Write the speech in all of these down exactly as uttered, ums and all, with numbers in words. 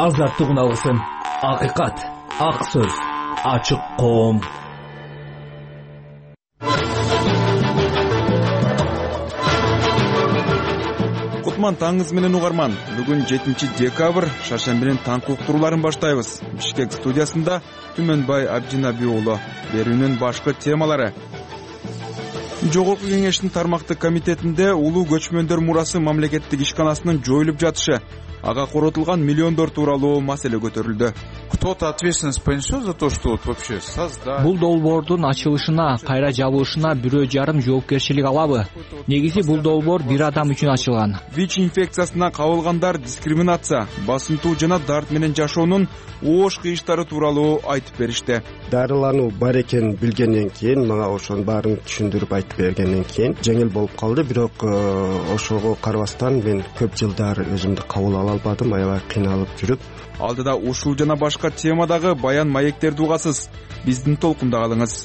азаттык уналгысын. Акыйкат, ак сөз, ачык коом. Кутман таңыңыз менен угарман. Бүгүн жетинчи декабрь, шаршембинин таңкы уктурууларын баштайбыз. Бишкек студиясында Түмөнбай Абдинаби уулу. Берүүнүн башкы темалары. Жогорку кеңештин тармактык комитетинде улуу көчмөндөр мурасы мамлекеттик ишканасынын жоюлуп жатышы, ага коротулган миллиондор тууралуу маселе көтөрүлдү. Кто-то ответственность понесет за то, что вот вообще создать. Бул долбоордун ачылышына, кайра жабылышына бирөө жарым жоопкерчилик алабы? Негизи бул долбоор бир адам үчүн ачылган. ВИЧ инфекциясына кабылгандар дискриминация, басынтуу жана дарт менен жашоонун оош кыйыштары тууралуу айтып беришти. Дарылануу бар экенин билгенден кийин, мага ошонун баарын түшүндүрүп айтып бергенден кийин жеңил болуп калды, бирок ошого карабастан мен көп жылдар өзүмдү кабыл ала албадым, аябай кыйналып жүрүп. Алдыда ушул жана башка темадагы баян маектерди угасыз. Биздин толкунда калыңыз.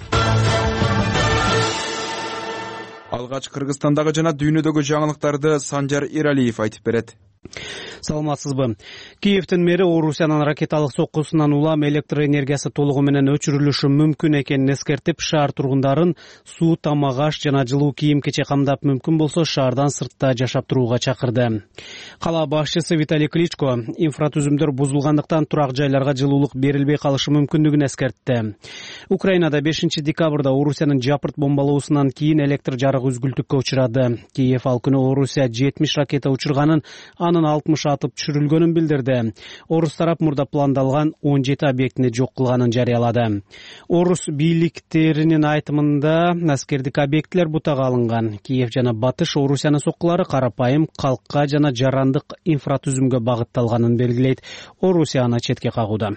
Алгач Кыргызстандагы жана дүйнөдөгү жаңылыктарды Санжар Эралиев айтып берет. Саламатсызбы? Киевдин мэри Орусиянын ракеталык соккусунан улам электр энергиясы толугу менен өчүрүлүшү мүмкүн экенин эскертип, шаар тургундарын суу, тамак аш жана жылуу кийим-кече камдап, мүмкүн болсо шаардан сыртта жашап турууга чакырды. Кала башчысы Виталий Кличко инфратүзүмдөр бузулгандыктан турак жайларга жылуулук берилбей калышы мүмкүндүгүн эскертти. Украинада бешинчи декабрда Орусиянын жапырт бомбалоосунан кийин электр жарык үзгүлтүккө учурады. Киев ал күнү Орусия жетимиш ракета учурганын, анын алтымыш атып түшүрүлгөнүн билдирди. Орус тарап мурда пландалган он жети объектини жок кылганын жарыялады. Орус бийликтеринин айтымында аскердик объектилер бутага алынган. Киев жана Батыш Орусиянын соккулары карапайым калкка жана жарандык инфратүзүмгө багытталганын белгилейт. Орусия аны четке кагууда.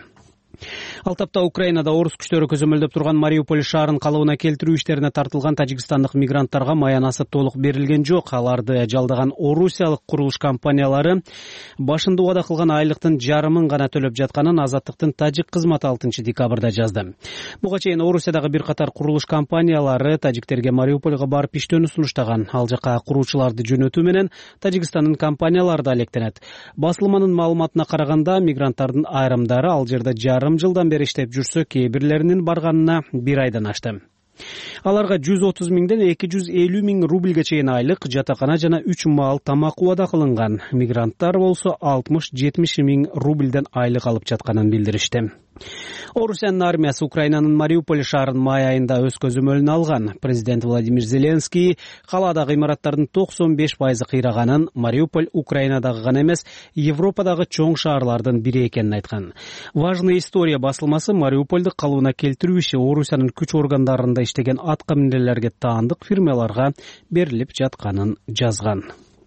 Ал тапта Украинада орус күчтөрү көзөмөлдөп турган Мариуполь шаарын калыбына келтирүү иштерине тартылган тажикстандык мигранттарга маянасы толук берилген жок. Аларды жалдаган орусиялык курулуш компаниялары башында убада кылган айлыктын жарымын гана төлөп жатканын Азаттыктын тажик кызматы алтынчы декабрда жазды. Буга чейин Орусиядагы бир катар курулуш компаниялары тажиктерге Мариупольга барып иштөөнү сунуштаган. Ал жака куруучуларды жөнөтүү менен Тажикстандын компаниялары да алектенет. Басылманын маалыматына караганда, мигранттардын айрымдары ал жерде жарым жылдан бери иштеп жүрсө, кээ бирлеринин барганына бир айдан ашты. Аларга жүз отуз миңден эки жүз элүү миң рубльге чейин айлык, жатакана жана үч маал тамак убада кылынган. Мигранттар болсо алтымыш жетимиш миң рубльден айлык алып жатканын билдиришти. Орусиянын армиясы Украинанын Мариуполь шаарын май айында өз көзөмөлүнө алган. Президент Владимир Зеленский калаадагы имараттардын токсон беш пайызы кыйраганын, Мариуполь Украинадагы гана эмес, Европадагы чоң шаарлардын бири экенин айткан. Важная история басылмасы Мариупольду калыбына келтирүү иши Орусиянын күч органдарында иштеген атка минерлерге таандык фирмаларга берилип жатканын жазган.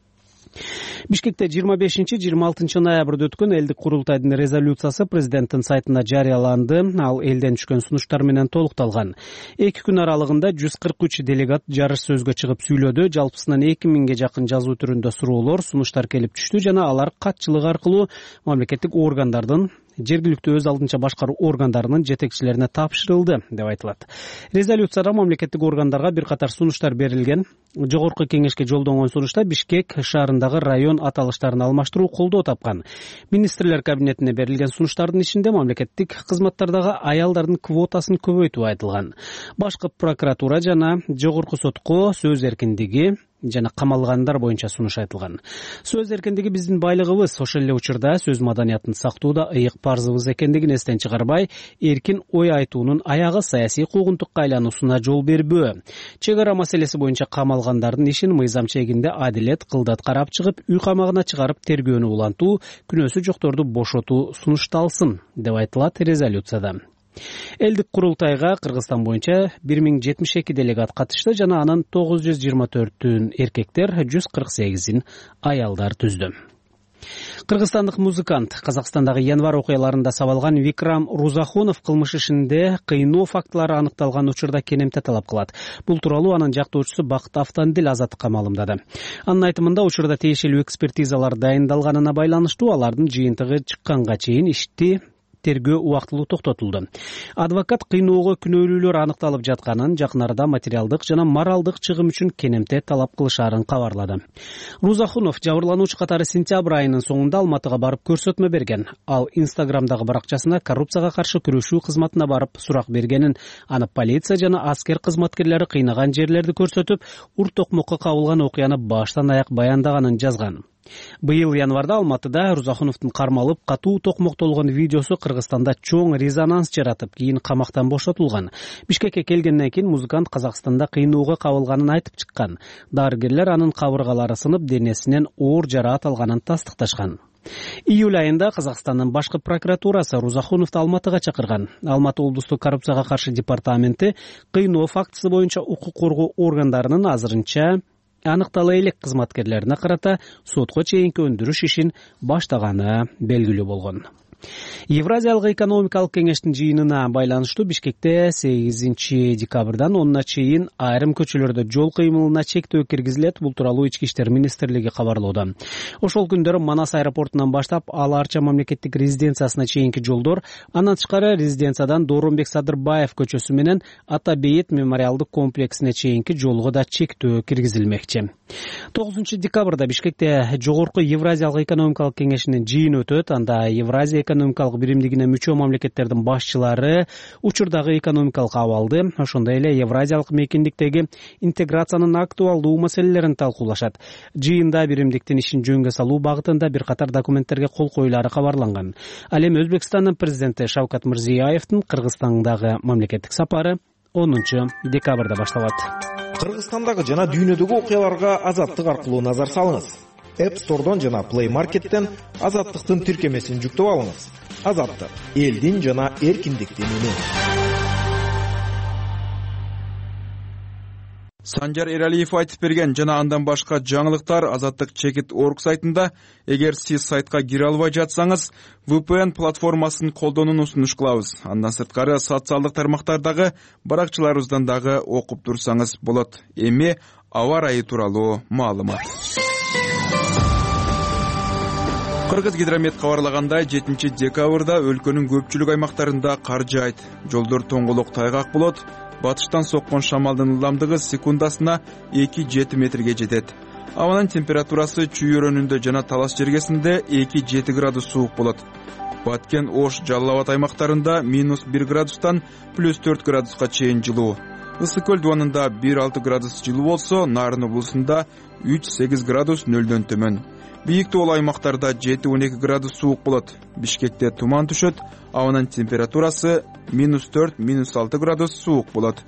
Бишкекте жыйырма бешинчи жыйырма алтынчы ноябрда өткөн элдик курултайдын резолюциясы президенттин сайтында жарыяланды. Ал элден түшкөн сунуштар менен толукталган. Эки күн аралыгында жүз кырк үч делегат жарыш сөзгө чыгып сүйлөдү. Жалпысынан эки миңге жакын жазуу түрүндө суроолор, сунуштар келип түштү жана алар катчылык аркылуу мамлекеттик органдардын, жергиликтүү өз алдынча башкаруу органдарынын жетекчилерине тапшырылды деп айтылат. Резолюцияда мамлекеттик органдарга бир катар сунуштар берилген. Жогорку кеңешке жолдонгон сунушта Бишкек шаарындагы район аталыштарын алмаштыруу колдоо тапкан. Министрлер кабинетине берилген сунуштардын ичинде мамлекеттик кызматтардагы аялдардын квотасын көбөйтүү айтылган. Башкы прокуратура жана жогорку сотко сөз эркиндиги жана камалгандар боюнча сунуш айтылган. Сөз эркиндиги биздин байлыгыбыз, ошол эле учурда сөз маданиятын сактоодо ыйык парзыбыз экендигин эстен чыгарбай, эркин ой айтуунун аягы саясий куугунтукка айлануусуна жол бербөө. Чек ара маселеси боюнча камалгандардын ишин мыйзам чегинде адилет кылдат карап чыгып, үй камагына чыгарып тергөөнү улантуу, күнөөсү жокторду бошотуу сунушталсын деп айтылат резолюцияда. Элдик курултайга Кыргызстан боюнча бир миң жетимиш эки делегат катышты жана анын тогуз жүз жыйырма төртүн эркектер, жүз кырк сегизин аялдар түздү. Кыргызстандык музыкант Казакстандагы январь окуяларында сабалган Викрам Рузахонов кылмыш ишинде кыйноо фактылары аныкталган учурда кенемте талап кылат. Бул тууралуу анын жактоочусу Бакыт Автандил Азаттыкка маалымдады. Анын айтымында учурда тиешелүү экспертизалар дайындалганына байланыштуу алардын жыйынтыгы чыкканга чейин ишти тергөө убактылуу токтотулду. Адвокат кыйноого күнөөлүүлөр аныкталып жатканын, жакын арада материалдык жана моралдык чыгым үчүн кенемте талап кылышаарын кабарлады. Рузахунов жабырлануучу катары сентябрь айынын соңунда Алматыга барып көрсөтмө берген. Ал Инстаграмдагы баракчасына коррупцияга каршы күрөшүү кызматына барып сурак бергенин, аны полиция жана аскер кызматкерлери кыйнаган жерлерди көрсөтүп, ур токмокко кабылган окуяны баштан аяк баяндаганын жазган. Быйыл январда Алматыда Рузахуновдун кармалып, катуу токмоктолгон видеосу Кыргызстанда чоң резонанс жаратып, кийин камактан бошотулган. Бишкекке келгенден кийин музыкант Казакстанда кыйноого кабылганын айтып чыккан. Дарыгерлер анын кабыргалары сынып, денесинен оор жараат алганын тастыкташкан. Июль айында Казакстандын башкы прокуратурасы Рузахуновду Алматыга чакырган. Алматы облустук коррупцияга каршы департаменти кыйноо фактысы боюнча укук коргоо органдарынын азырынча аныктала элек кызматкерлерине карата сотко чейинки өндүрүш ишин баштаганы белгилүү болгон. Евразиялык экономикалык кеңештин жыйынына байланыштуу Бишкекте сегизинчи декабрдан онуна чейин айрым көчөлөрдө жол кыймылына чектөө киргизилет. Бул тууралуу Ички иштер министрлиги кабарлоодо. Ошол күндөрү Манас аэропортунан баштап Ала Арча мамлекеттик резиденциясына чейинки жолдор, андан тышкары резиденциядан Дооронбек Садырбаев көчөсү менен Ата Бейит мемориалдык комплексине чейинки жолго да чектөө киргизилмекчи. тогузунчу декабрда Бишкекте жогорку Евразиялык экономикалык кеңешинин жыйыны өтөт. Анда Евразия экономикалык биримдигине мүчө мамлекеттердин башчылары учурдагы экономикалык абалды, ошондой эле Евразиялык мейкиндиктеги интеграциянын актуалдуу маселелерин талкуулашат. Жыйында биримдиктин ишин жөнгө салуу багытында бир катар документтерге кол коюлары кабарланган. Ал эми Өзбекстандын президенти Шавкат Мирзиёевдин Кыргызстандагы мамлекеттик сапары онунчу декабрда башталат. Кыргызстандагы жана дүйнөдөгү окуяларга Азаттык аркылуу назар салыңыз. App Store'дон жана Play Market'тен Азаттыктын тиркемесин жүктөп алыңыз. Азаттык — элдин жана эркиндиктин үнү. Санжар Эралиев айтып берген жана андан башка жаңылыктар Азаттык чекит точка орг сайтында. Эгер сиз сайтка кире албай жатсаңыз, ви пи эн платформасын колдонууну сунуш кылабыз. Андан сырткары социалдык тармактардагы баракчаларыбыздан дагы окуп турсаңыз болот. Эми аба ырайы тууралуу маалымат. Кыргыз гидромет кабарлагандай, жетинчи декабрда өлкөнүн көпчүлүк аймактарында кар жаайт. Жолдор тоңголук тайгак болот. Батыштан соккон шамалдын ылдамдыгы секундасына эки жети метрге жетет. Абанын температурасы Чүй өрөөнүндө жана Талас жергесинде эки жети градус суук болот. Баткен, Ош, Жалал Абад аймактарында минус бир градустан плюс төрт градуска чейин жылуу. Ысык көл дубанында бир алты градус жылуу болсо, Нарын облусунда үч сегиз градус нөлдөн төмөн. Бийик тоол аймактарда жети он эки градус суук болот. Бишкекте туман түшөт, абанын температурасы минус төрт минус алты градус суук болот.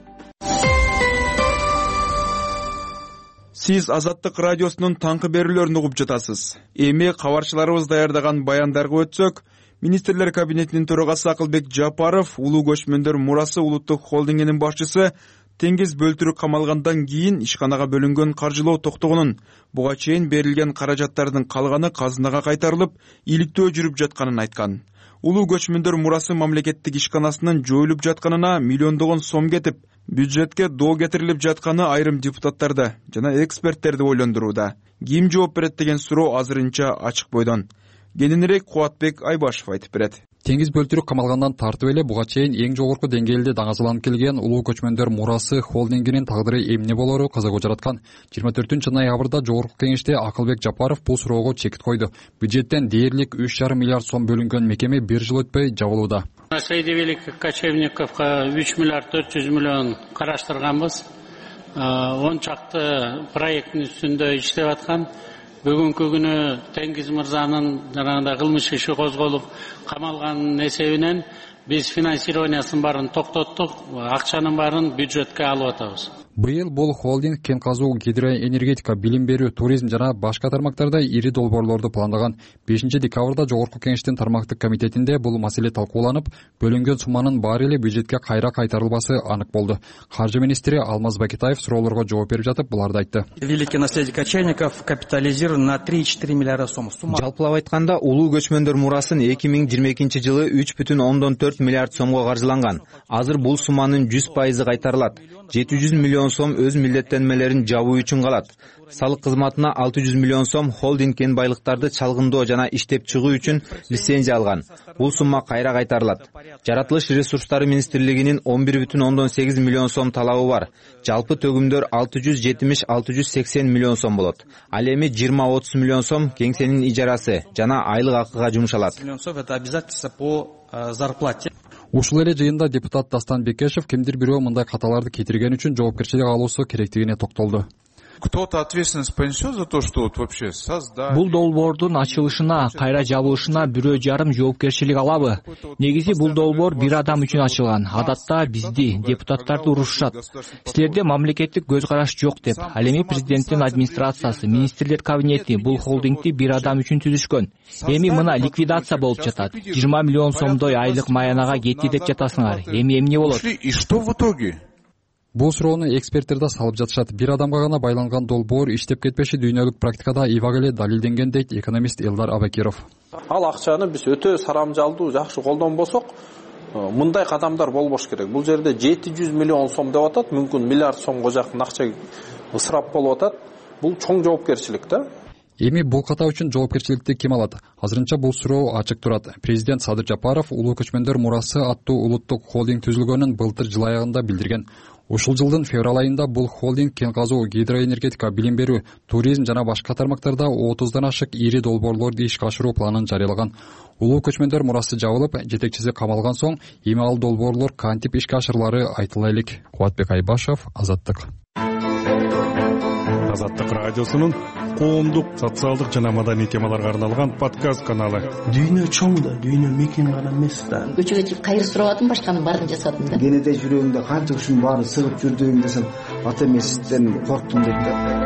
Сиз Азаттык радиосунун таңкы берүүлөрүн угуп жатасыз. Эми кабарчыларыбыз даярдаган баяндарга өтсөк, Министрлер кабинетинин төрагасы Акылбек Жапаров, Улуу көчмөндөр мурасы улуттук холдингинин башчысы Теңиз Бөлтүрүк камалгандан кийин ишканага бөлүнгөн каржылоо токтогонун, буга чейин берилген каражаттардын калганы казынага кайтарылып, иликтөө жүрүп жатканын айткан. Улуу көчмөндөр мурасы мамлекеттик ишканасынын жоюлуп жатканына миллиондогон сом кетип, бюджетке доо кетирилип жатканы айрым депутаттарды жана эксперттерди ойлондурууда. Ким жооп берет деген суроо азырынча ачык бойдон. Кененирээк Кубатбек Айбашев айтып берет. Теңиз Бөлтүрүк камалгандан тартып эле буга чейин эң жогорку деңгээлде даңазаланып келген Улуу көчмөндөр мурасы холдингинин тагдыры эмне болору кызыгуу жараткан. жыйырма төртүнчү ноябрда жогорку кеңеште Акылбек Жапаров бул суроого чекит койду. Бюджеттен дээрлик үч жарым миллиард сом бөлүнгөн мекеме бир жыл өтпөй жабылууда. Наследие великих кочевниковго үч миллиард төрт жүз миллион караштырганбыз. он чакты проекттин үстүндө иштеп аткан. Бүгүнкү күнү Теңиз мырзанын жанагындай кылмыш иши козголуп камалганын эсебинен биз финансированиясын баарын токтоттук, акчанын баарын бюджетке алып атабыз. Быйыл бул холдинг кен казуу, гидроэнергетика, билим берүү, туризм жана башка тармактарда ири долбоорлорду пландаган. бешинчи декабрда жогорку кеңештин тармактык комитетинде бул маселе талкууланып, бөлүнгөн сумманын баары эле бюджетке кайра кайтарылбасы анык болду. Каржы министри Алмаз Бакитаев суроолорго жооп берип жатып буларды айтты. Великий наследие кочевников капитализирован на три-четыре миллиарда сом. Жалпылап айтканда, улуу көчмөндөр мурасын эки миң жыйырма экинчи жылы үч бүтүн ондон төрт миллиард сомго каржыланган. Азыр бул сумманын жүз пайызы кайтарылат. жети жүз миллион миллион сом өз милдеттенмелерин жабуу үчүн калат. Салык кызматына алты жүз миллион сом холдинг кен байлыктарды чалгындоо жана иштеп чыгуу үчүн лицензия алган. Бул сумма кайра кайтарылат. Жаратылыш ресурстары министрлигинин он бир бүтүн ондон сегиз миллион сом талабы бар. Жалпы төгүмдөр алты жүз жетимиш алты жүз сексен миллион сом болот. Ал эми жыйырма отуз миллион сом кеңсенин ижарасы жана айлык акыга жумшалат. Это обязательство по зарплате. Ушул эле жыйында депутат Дастан Бекешев кимдир бирөө мындай каталарды кетирген үчүн жоопкерчилик алуусу керектигине токтолду. Кто-то ответственность понесет за то, что вот вообще создать. Бул долбоордун ачылышына, кайра жабылышына бирөө жарым жоопкерчилик алабы? Негизи бул долбоор бир адам үчүн ачылган. Адатта бизди, депутаттарды урушушат. Силерде мамлекеттик көз караш жок деп. Ал эми президенттин администрациясы, министрлер кабинети бул холдингди бир адам үчүн түзүшкөн. Эми мына ликвидация болуп жатат. жыйырма миллион сомдой айлык маянага кетти деп жатасыңар. Эми эмне болот? И что в итоге? Бул суроону эксперттер да салып жатышат. Бир адамга гана байланган долбоор иштеп кетпеши дүйнөлүк практикада ибак эле далилденген дейт экономист Элдар Абакиров. Ал акчаны биз өтө сарамжалдуу, жакшы колдонбосок, мындай кадамдар болбош керек. Бул жерде жети жүз миллион сом деп атат, мүмкүн миллиард сомго жакын акча ысырап болуп атат. Бул чоң жоопкерчилик да. Эми бул ката үчүн жоопкерчиликти ким алат? Азырынча бул суроо ачык турат. Президент Садыр Жапаров улуу көчмөндөр мурасы аттуу улуттук холдинг түзүлгөнүн былтыр жыл аягында билдирген. Ушул жылдын февраль айында бул холдинг кен казуу, гидроэнергетика, билим берүү, туризм жана башка тармактарда отуздан ашык ири долбоорлорду ишке ашыруу планын жарыялаган. Улуу көчмөндөр мурасы жабылып, жетекчиси камалган соң, эми ал долбоорлор кантип ишке ашырылары айтыла элек. Кубатбек Айбашев, Азаттык. Азаттык радиосунун коомдук, социалдык жана маданий темаларга арналган подкаст каналы. Дүйнө чоң да, дүйнө мекен гана эмес да. Көчөгө чыгып кайыр сурабадым, башканын баарын жасадым да. Кенеде жүрөгүмдө канча ушунун баары сыгып жүрдүм десем, ата эмесизден корктум дейт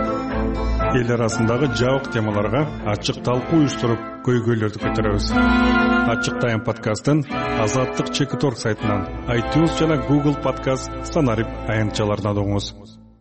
да. Эл арасындагы жабык темаларга ачык талкуу уюштуруп, көйгөйлөрдү көтөрөбүз. Ачык тайм подкастын Азаттык чекит точка орг сайтынан, iTunes жана Google подкаст санарип аянтчаларынан угуңуз.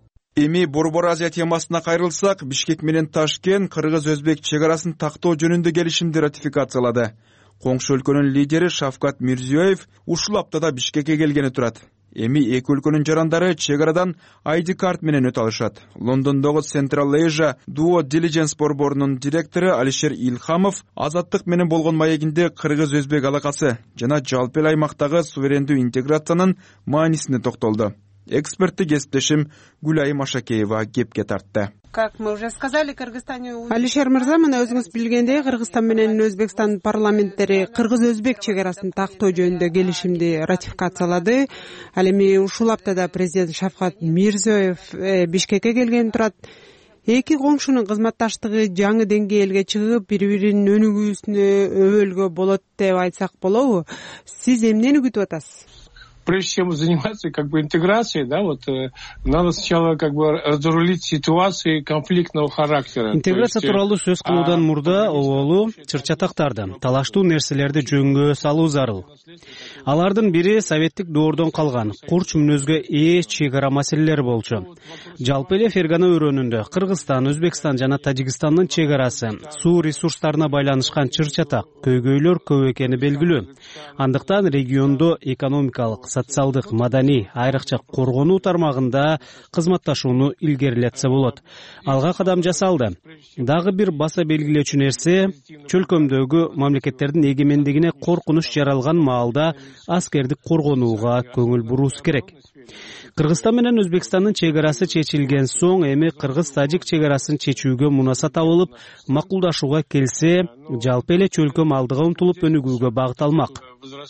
Эми Борбор Азия темасына кайрылсак, Бишкек менен Ташкент кыргыз-өзбек чек арасын тактоо жөнүндө келишимди ратификациялады. Коңшу өлкөнүн лидери Шавкат Мирзиёев ушул аптада Бишкекке келгени турат. Эми эки өлкөнүн жарандары чек арадан ай ди карт менен өтө алышат. Лондондогу Central Asia Duo Diligence борборунун директору Алишер Илхамов Азаттык менен болгон маегинде кыргыз-өзбек алакасы жана жалпы эле аймактагы суверендүү интеграциянын маанисине токтолду. Эксперти кесиптешим Гүлай Машакеева кепке тартты. Как мы уже сказали, Кыргызстане... Алишер мырза, мына өзүңүз билгендей, Кыргызстан менен Өзбекстан парламенттери кыргыз-өзбек чек арасын тактоо жөнүндө келишимди ратификациялады. Ал эми ушул аптада президент Шавкат Мирзиёев Бишкекке келген турат. Эки коңшунун кызматташтыгы жаңы деңгээлге чыгып, бири-биринин өнүгүүсүнө өбөлгө болот деп айтсак болобу? Сиз эмнени күтүп атасыз? Прежде чем заниматься как бы интеграцией, да, вот э, надо сначала как бы разрулить ситуации конфликтного характера. Интеграция тууралуу сөз кылуудан мурда оболу чырчатактарды, талаштуу нерселерди жөнгө салуу зарыл. Алардын бири советтик доордон калган курч мүнөзгө ээ чек ара маселелери болчу. Жалпы эле Фергана өрөөнүндө Кыргызстан, Өзбекстан жана Тажикстандын чек арасы суу ресурстарына байланышкан чырчатак көйгөйлөр көп экени белгилүү. Андыктан региондо экономикалык, социалдык, маданий, айрыкча коргонуу тармагында кызматташууну илгерилетсе болот. Алга кадам жасалды. Дагы бир баса белгилечү нерсе, чөлкөмдөгү мамлекеттердин эгемендигине коркунуч жаралган маалда аскердик коргонууга көңүл буруусу керек. Кыргызстан менен Өзбекстандын чек арасы чечилген соң, эми кыргыз-тажик чек арасын чечүүгө мунаса табылып, макулдашууга келсе, жалпы эле чөлкөм алдыга умтулуп өнүгүүгө багыт алмак.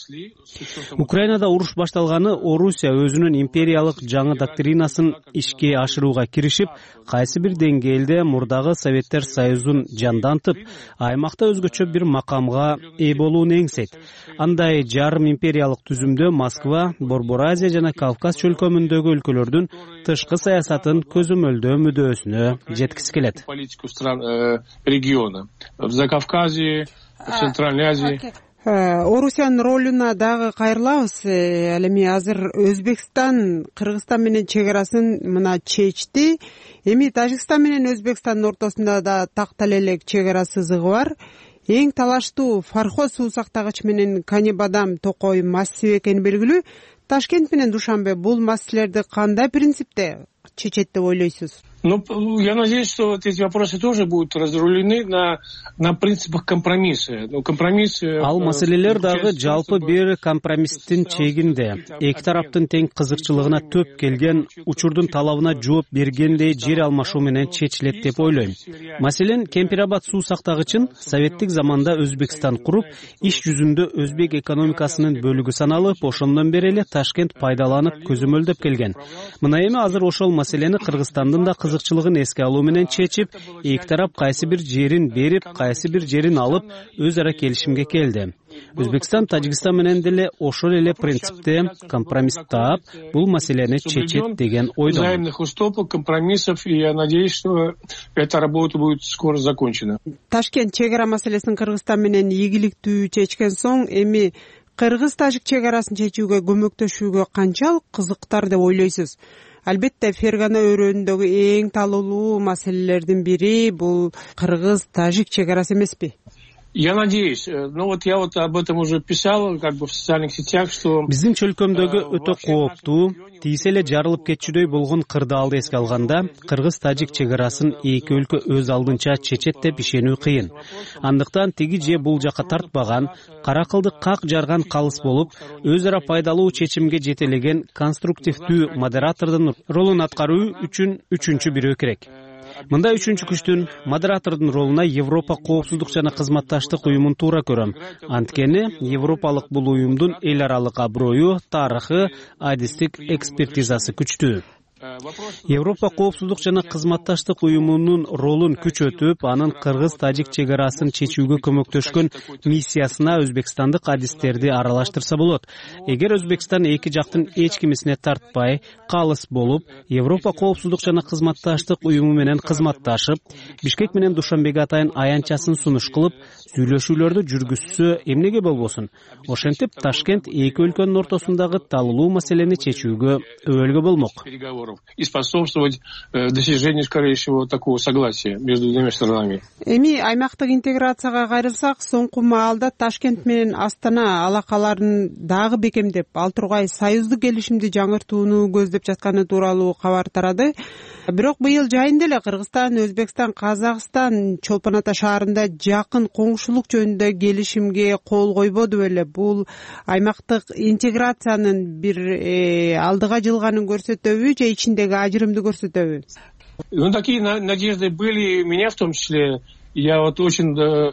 Украинада уруш башталганы Орусия өзүнүн империялык жаңы доктринасын ишке ашырууга киришип, кайсы бир деңгээлде мурдагы Советтер Союзун жандантып, аймакта өзгөчө бир макамга ээ болууну эңсейт. Андай жарым империялык түзүмдө Москва, Борбор Азия жана Кавказ чөлкөмүндөгү өлкөлөрдүн тышкы саясатын көзөмөлдөө мүдөөсүнө жеткиси келет. Политику стран региона в Закавказье, в Центральной Азии. Орусиянын ролуна дагы кайрылабыз. Ал эми азыр Өзбекстан Кыргызстан менен чек арасын мына чечти. Эми Тажикстан менен Өзбекстандын ортосунда да тактал элек чек ара сызыгы бар. Эң талаштуу Фарход суу сактагыч менен Канибадам Токой массиви экени белгилүү. Ташкент менен Душанбе бул маселелерди кандай принципте чечет деп ойлойсуз? Ну, я надеюсь, что вот эти вопросы тоже будут разрулены на, на принципах компромисса. Ну, компромисс... Ал маселелер дагы жалпы бир компромисстин чегинде. Эки тараптын тең кызыкчылыгына төп келген, учурдун талабына жооп бергендей жер алмашуу менен чечилет деп ойлойм. Маселен, Кемпирабад суу сактагычын советтик заманда Өзбекстан куруп, иш жүзүндө өзбек экономикасынын бөлүгү саналып, ошондон бери эле Ташкент пайдаланып көзөмөлдөп келген. Мына эми азыр ошол маселени Кыргызстандын да кызыкчылыгын эске алуу менен чечип, эки тарап кайсы бир жерин берип, кайсы бир жерин алып, өз ара келишимге келди. Өзбекстан Тажикстан менен деле ошол эле принципте компромисс таап, бул маселени чечет деген ойдомун. Взаимных уступок, компромиссов, и я надеюсь, что эта работа будет скоро закончена. Ташкент чек ара маселесин Кыргызстан менен ийгиликтүү чечкен соң, эми кыргыз-тажик чек арасын чечүүгө көмөктөшүүгө канчалык кызыктар деп ойлойсуз? Албетте, Фергана өрөөнүндөгү эң талуулуу маселелердин бири бул кыргыз-тажик чек арасы эмеспи? Я надеюсь. Ну вот я вот об этом уже писал, как бы в социальных сетях, что... Биздин чөлкөмдөгү өтө кооптуу, тийсе эле жарылып кетчүдөй болгон кырдаалды эске алганда, кыргыз-тажик чек арасын эки өлкө өз алдынча чечет деп ишенүү кыйын. Андыктан тиги же бул жака тартпаган, кара кылды как жарган калыс болуп, өз ара пайдалуу чечимге жетелеген конструктивдүү модератордун ролун аткаруу үчүн үчүнчү бирөө керек. Мындай үчүнчү күчтүн, модератордун ролуна Европа коопсуздук жана кызматташтык уюмун туура көрөм. Анткени Европалык бул уюмдун эл аралык аброю, тарыхы, адистик экспертизасы күчтүү. Европа коопсуздук жана кызматташтык уюмунун ролун күчөтүп, анын кыргыз-тажик чек арасын чечүүгө көмөктөшкөн миссиясына өзбекстандык адистерди аралаштырса болот. Эгер Өзбекстан эки жактын эч кимисине тартпай, калыс болуп, Европа коопсуздук жана кызматташтык уюму менен кызматташып, Бишкек менен Душанбеге атайын аянтчасын сунуш кылып, сүйлөшүүлөрдү жүргүзсө эмнеге болбосун? Ошентип Ташкент эки өлкөнүн ортосундагы талуулуу маселени чечүүгө өбөлгө болмок. И способствовать э, достижению скорейшего такого согласия между двумя сторонами. Эми аймактык интеграцияга кайрылсак, соңку маалда Ташкент менен Астана алакаларын дагы бекемдеп, ал тургай союздук келишимди жаңыртууну көздөп жатканы тууралуу кабар тарады. Бирок быйыл жайында эле Кыргызстан, Өзбекстан, Казакстан Чолпон Ата шаарында жакын коңшулук жөнүндө келишимге кол койбоду беле. Бул аймактык интеграциянын бир э, алдыга жылганын көрсөтөбү же ичиндеги ажырымды көрсөтөбү? Ну, такие надежды были у меня в том числе. Я вот очень э,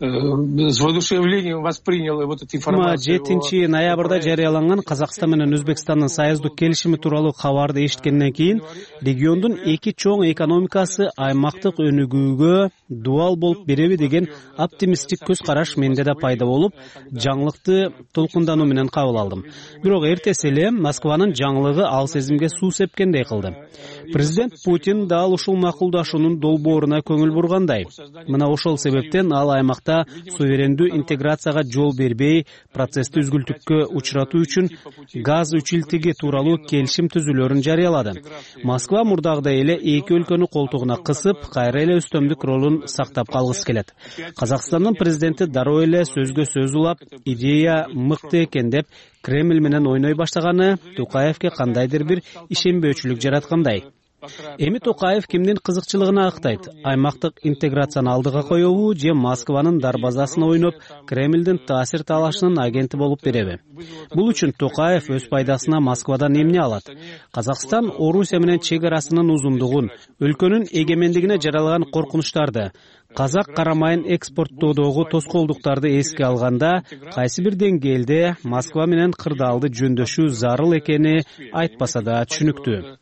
э, с воодушевлением воспринял вот эту информацию. жетинчи ноябрда жарыяланган Казакстан менен Өзбекстандын союздук келишими тууралуу кабарды эшиткенден кийин региондун эки чоң экономикасы аймактык өнүгүүгө дуал болуп береби деген оптимисттик көз караш менде да пайда болуп, жаңылыкты толкундануу менен кабыл алдым. Бирок эртеси эле Москванын жаңылыгы ал сезимге суу сепкендей кылды. Президент Путин дал ушул макулдашуунун долбооруна көңүл бургандай. Мына ошол себептен ал аймакта суверендүү интеграцияга жол бербей, процессти үзгүлтүккө учуратуу үчүн газ үчилтиги тууралуу келишим түзүүлөрүн жарыялады. Москва мурдагыдай эле эки өлкөнү колтугуна кысып, кайра эле үстөмдүк ролун сактап калгысы келет. Казакстандын президенти дароо эле сөзгө сөз улап, идея мыкты экен деп Кремль менен ойной баштаганы Токаевке кандайдыр бир ишенбөөчүлүк жараткандай. Эми Токаев кимдин кызыкчылыгына актайт? Аймактык интеграцияны алдыга коебу же Москванын дарбазасын ойноп, Кремлдин таасир талашынын агенти болуп береби? Бул үчүн Токаев өз пайдасына Москвадан эмне алат? Казакстан Орусия менен чек арасынын узундугун, өлкөнүн эгемендигине жаралган коркунучтарды, казак карамайын экспорттоодогу тоскоолдуктарды эске алганда, кайсы бир деңгээлде Москва менен кырдаалды жөндөшүү зарыл экени айтпаса да түшүнүктүү.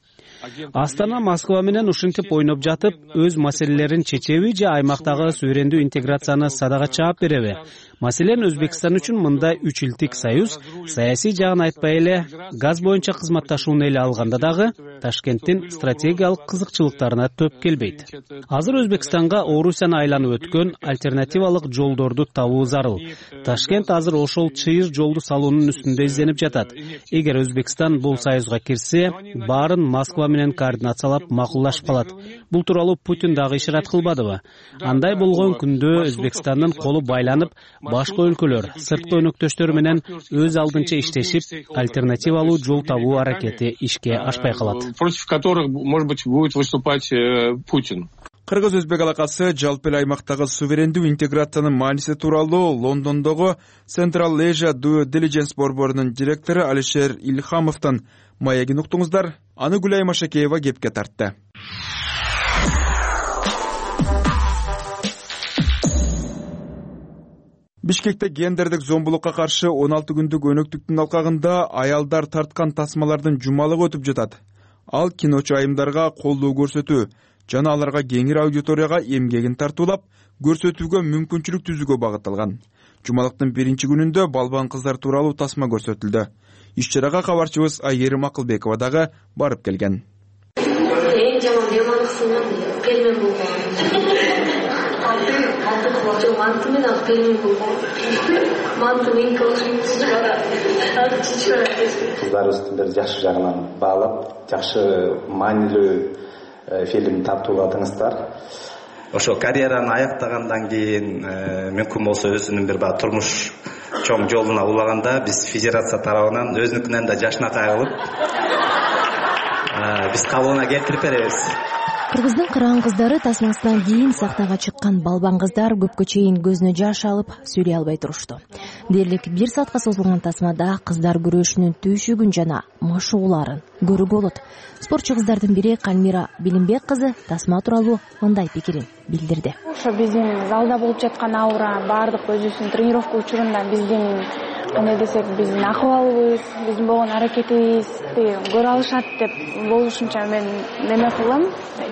Астана Москва менен ушинтип ойноп жатып, өз маселелерин чечеби же аймактагы суверендүү интеграцияны садага чаап береби? Маселен, Өзбекстан үчүн мындай үч илтик союз саясий жагын айтпай эле газ боюнча кызматташууну эле алганда дагы Ташкенттин стратегиялык кызыкчылыктарына төп келбейт. Азыр Өзбекстанга Орусияны айланып өткөн альтернативалык жолдорду табуу зарыл. Ташкент азыр ошол чыйыр жолду салуунун үстүндө изденип жатат. Эгер Өзбекстан бул союзга кирсе, баарын Москва менен координациялап макулдашып калат. Бул тууралуу Путин дагы ишарат кылбадыбы? Андай болгон күндө Өзбекстандын колу байланып, башка өлкөлөр сырткы өнөктөштөр менен өз алдынча иштешип, альтернативалуу жол табуу аракети ишке ашпай калат. Против которых, может быть, будет выступать Путин. Кыргыз өзбек алакасы жалпы эле аймактагы суверендүү интеграциянын мааниси тууралуу Лондондогу Central Asia Due Diligence борборунун директору Алишер Илхамовдон маегин уктуңуздар. Аны Гүлай Машакеева кепке тартты. Бишкекте гендердик зомбулукка каршы он алты күндүк өнөктүктүн алкагында аялдар тарткан тасмалардын жумалыгы өтүп жатат. Ал киночу айымдарга колдоо көрсөтүү жана аларга кеңир аудиторияга эмгегин тартуулап, көрсөтүүгө мүмкүнчүлүк түзүүгө багытталган. Жумалыктын биринчи күнүндө балбан кыздар тууралуу тасма көрсөтүлдү. Иш-чарага кабарчыбыз Айерим Акылбекова дагы барып келген. Эң жаман жамандыксынан пельмен болгон. Манты кылып, манты менен пельмен болгон. Манты менен кылып кыздар үстүндө жакшы жагынан баалап, жакшы маанилүү фильм тартууладыңыздар. Ошо карьераны аяктагандан кийин мүмкүн болсо өзүнүн бир баа турмуш чоң жолуна улаганда биз федерация тарабынан өзүнүкүнөн да жашынакай кылып биз кабылына келтирип беребиз. Кыргыздын кыргыз кыздары тасмасынан кийин сахнага чыккан балбан кыздар көпкө чейин көзүнө жаш алып сүйлөй албай турушту. Дээрлик бир саатка созулган тасмада кыздар күрөшүнүн түйшүгүн жана машыгууларын көрүүгө болот. Спортчу кыздардын бири Калмира Билимбек кызы тасма тууралуу мындай пикирин билдирди. Ошо биздин залда болуп жаткан аура, баардык өзүбүздүн тренировка учурунда биздин кандай десек, биздин акыбалыбыз, биздин болгон аракетибизди көрө алышат деп болушунча мен неме кылам.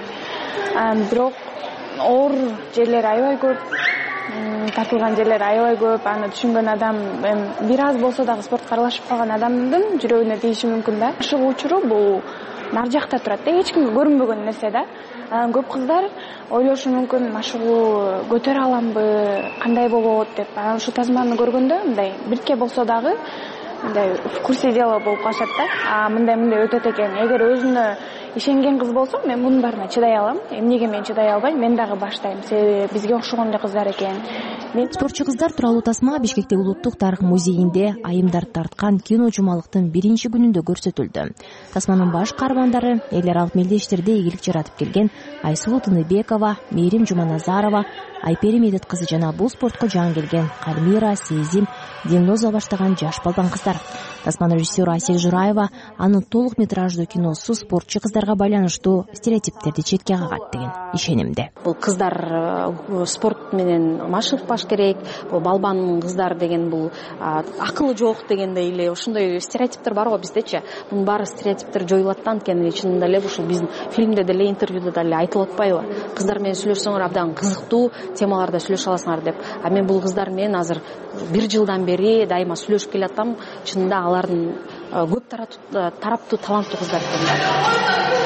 Бирок оор жерлери аябай көп, тартылган жерлери аябай көп. Аны түшүнгөн адам, эми бир аз болсо дагы спортко аралашып калган адамдын жүрөгүнө тийиши мүмкүн да. Машыгуу учуру бул нар жакта турат да, эч кимге көрүнбөгөн нерсе да. Көп кыздар ойлошу мүмкүн, машыгуу көтөрө аламбы, кандай болот деп. Анан ушу тасманы көргөндө мындай бирке болсо дагы мындай в курсе дела болуп калышат да. А мындай мындай өтөт экен. Эгер өзүнө ишенген кыз болсо, мен мунун баарына чыдай алам. Эмнеге мен чыдай албайм? Мен дагы баштайм. Себеби бизге окшогон эле кыздар экен. Спортчу кыздар тууралуу тасма Бишкектеги Улуттук тарых музейинде айымдар тарткан кино жумалыктын биринчи күнүндө көрсөтүлдү. Тасманын баш каармандары элер алып мелдештерде ийгилик жаратып келген Айсулуу Тыныбекова, Мээрим Жуманазарова, Айпери Медет кызы жана бул спортко жан келген Калмира, Сезим, Демнозова баштаган жаш балбан кыздар. Тасманын режиссеру Асель Жураева анын толук метраждуу киносу спортчу кыздарга байланыштуу стереотиптерди четке кагат деген ишенимде. Бул кыздар спорт менен машыгышпаш керек, бул балбан кыздар деген бул акылы жок дегендей эле ошондой стереотиптер бар го биздечи. Бунун баары стереотиптер жоюлат да, анткени чынында эле ушул биздин фильмде деле, интервьюда деле айтылып атпайбы? Кыздар менен сүйлөшсөңөр абдан кызыктуу темаларда сүйлөшө аласыңар деп. А мен бул кыздар менен азыр бир жылдан бери дайыма сүйлөшүп келатам. Чынында алардын көп тараптуу таланттуу кыздар экен.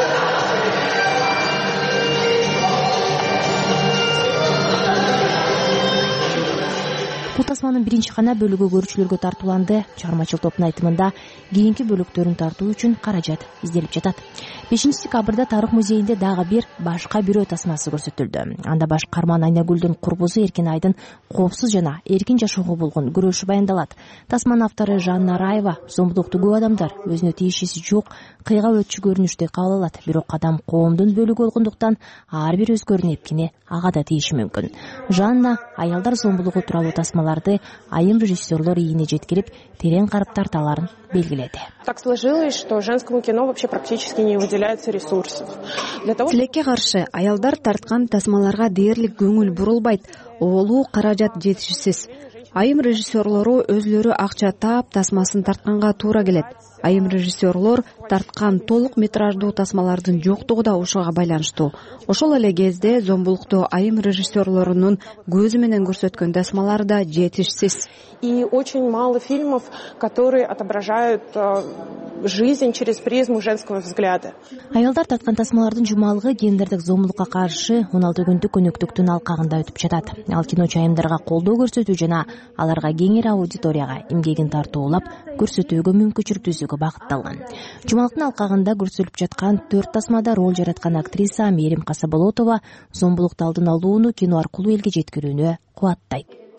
Бул тасманын биринчи гана бөлүгү көрүүчүлөргө тартууланды. Чыгармачыл топтун айтымында кийинки бөлүктөрүн тартуу үчүн каражат изделип жатат. бешинчи декабрда Тарых музейинде дагы бир башка бирөө тасмасы көрсөтүлдү. Анда баш каарман Айнагүлдүн курбузу Эркинайдын коопсуз жана эркин жашоого болгон күрөшү баяндалат. Тасманын автору Жанна Раева зомбулукту көп адамдар өзүнө тийишеси жок кыйга өтчү көрүнүштү кабыл алат. Бирок адам коомдун бөлүгү болгондуктан ар бир өзгөрүүнүн эпкини ага да тийиши мүмкүн. Жанна аялдар зомбулугу тууралуу тасмаларды айым режиссерлор ийине жеткирип, терең карап тарталарын белгиледи. Так сложилось, что женскому кино вообще практически не выделяется ресурсов. Тилекке каршы аялдар тарткан тасмаларга дээрлик көңүл бурулбайт, оолуу каражат жетишсиз. Айым режиссерлору өзлөрү акча таап тасмасын тартканга туура келет. Айым режиссерлор тарткан толук метраждуу тасмалардын жоктугу да ошого байланыштуу. Ошол эле кезде зомбулукту айым режиссерлорунун көзү менен көрсөткөн тасмалары да жетишсиз. И очень мало фильмов, которые отображают жизнь через призму женского взгляда. Аялдар тарткан тасмалардын жумалыгы гендердик зомбулукка каршы он алты күндүк өнөктүктүн алкагында өтүп жатат. Ал киночу айымдарга колдоо көрсөтүү жана аларга кеңири аудиторияга эмгегин тартуулап көрсөтүүгө мүмкүнчүлүк түзүүгө багытталган. Жумалыктын алкагында көрсөтүлүп жаткан төрт тасмада роль жараткан актриса Мээрим Касаболотова зомбулукту алдын алууну кино аркылуу элге жеткирүүнү кубаттайт.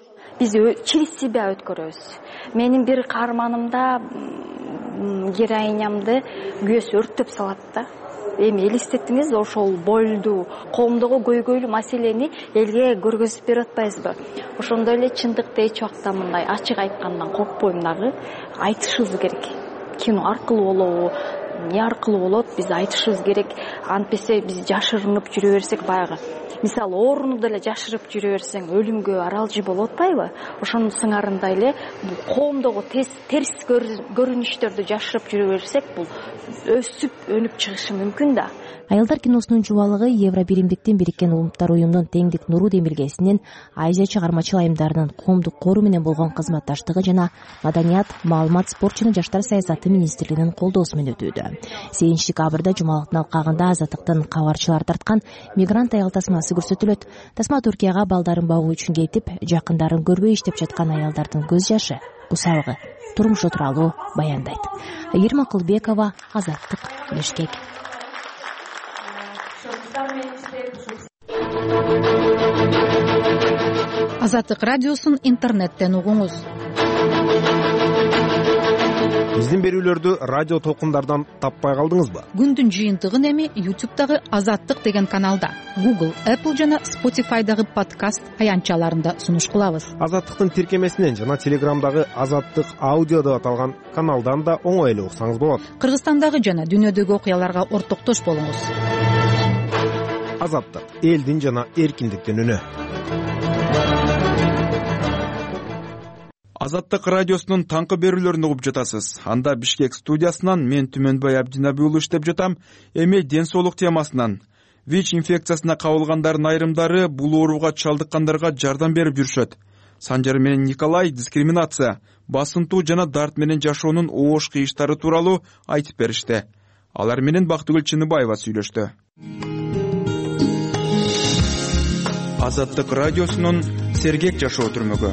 биз через себя өткөрөбүз. Менин бир каарманымда героинямды күйөөсү өрттөп салат да. Эми элестеттиңиз, ошол бойлду, коомдогу көйгөйлүү маселени элге көргөзүп берип атпайбызбы? Ошондой эле чындыкты эч убакта мындай ачык айткандан коркпойм дагы, айтышыбыз керек. Кино аркылуу болобу, эмне аркылуу болот, биз айтышыбыз керек. Антпесе биз жашырынып жүрө берсек, баягы мисалы ооруну деле жашырып жүрө берсең өлүмгө аралжы болуп атпайбы? Ошонун сыңарындай эле бул коомдогу терс көрүнүштөрдү жашырып жүрө берсек, бул өсүп өнүп чыгышы мүмкүн да. Аялдар киносунун чубалыгы Евро биримдиктин Бириккен Улуттар уюмунун теңдик нуру демилгесинин, Азия чыгармачыл айымдарынын коомдук кору менен болгон кызматташтыгы жана Маданият, маалымат, спорт жана жаштар саясаты министрлигинин колдоосу менен өтүүдө. сегизинчи декабрда жумалыктын алкагында Азаттыктын кабарчылары тарткан мигрант аял тасмасы көрсөтүлөт. Тасма Түркияга балдарын багуу үчүн кетип, жакындарын көрбөй иштеп жаткан аялдардын көз жашы, усалыгы, турмушу тууралуу баяндайт. Айгерим Акылбекова, Азаттык, Бишкек. Азаттык радиосун интернеттен угуңуз. Биздин берүүлөрдү радио толкундардан таппай калдыңызбы? Күндүн жыйынтыгын эми ютубтагы Азаттык деген каналда, Google, Apple жана Spotify'дагы подкаст аянтчаларында сунуш кылабыз. Азаттыктын тиркемесинен жана Телеграмдагы Азаттык аудио деп аталган каналдан да оңой эле уксаңыз болот. Кыргызстандагы жана дүйнөдөгү окуяларга ортоктош болуңуз. Азаттык, элдин жана эркиндиктин үнү. Азаттык радиосунун таңкы берүүлөрүн угуп жатасыз. Анда Бишкек студиясынан мен Түмөнбай Абдинабий уулу иштеп жатам. Эми ден соолук темасынан. ВИЧ инфекциясына кабылгандардын айрымдары бул ооруга чалдыккандарга жардам берип жүрүшөт. Санжар менен Николай дискриминация, басынтуу жана дарт менен жашоонун оош кыйыштары тууралуу айтып беришти. Алар менен Бактыгүл Чыныбаева сүйлөштү. Азаттык радиосунун сергек жашоо түрмөгү.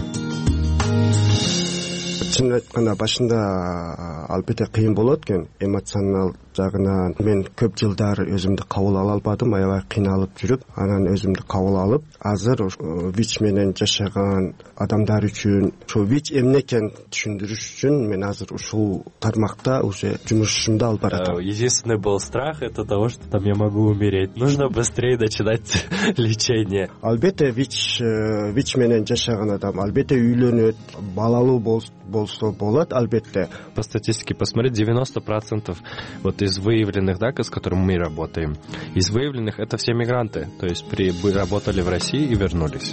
Чын айтканда башында албетте кыйын болот экен, эмоционал жагынан. Мен көп жылдар өзүмдү кабыл ала албадым, аябай кыйналып жүрүп, анан өзүмдү кабыл алып, азыр ВИЧ менен жашаган адамдар үчүн, ошо ВИЧ эмне экенин түшүндүрүш үчүн мен азыр ушул тармакта уже жумушумду алып баратам. Единственный был страх это того, что там я могу умереть. Нужно быстрее начинать лечение. Албетте ВИЧ ВИЧ менен жашаган адам албетте үйлөнөт, балалуу болсо болот, албетте. По статистике посмотреть, девяносто процентов вот из выявленных, да, с которыми мы работаем, из выявленных это все мигранты, то есть при работали в России и вернулись.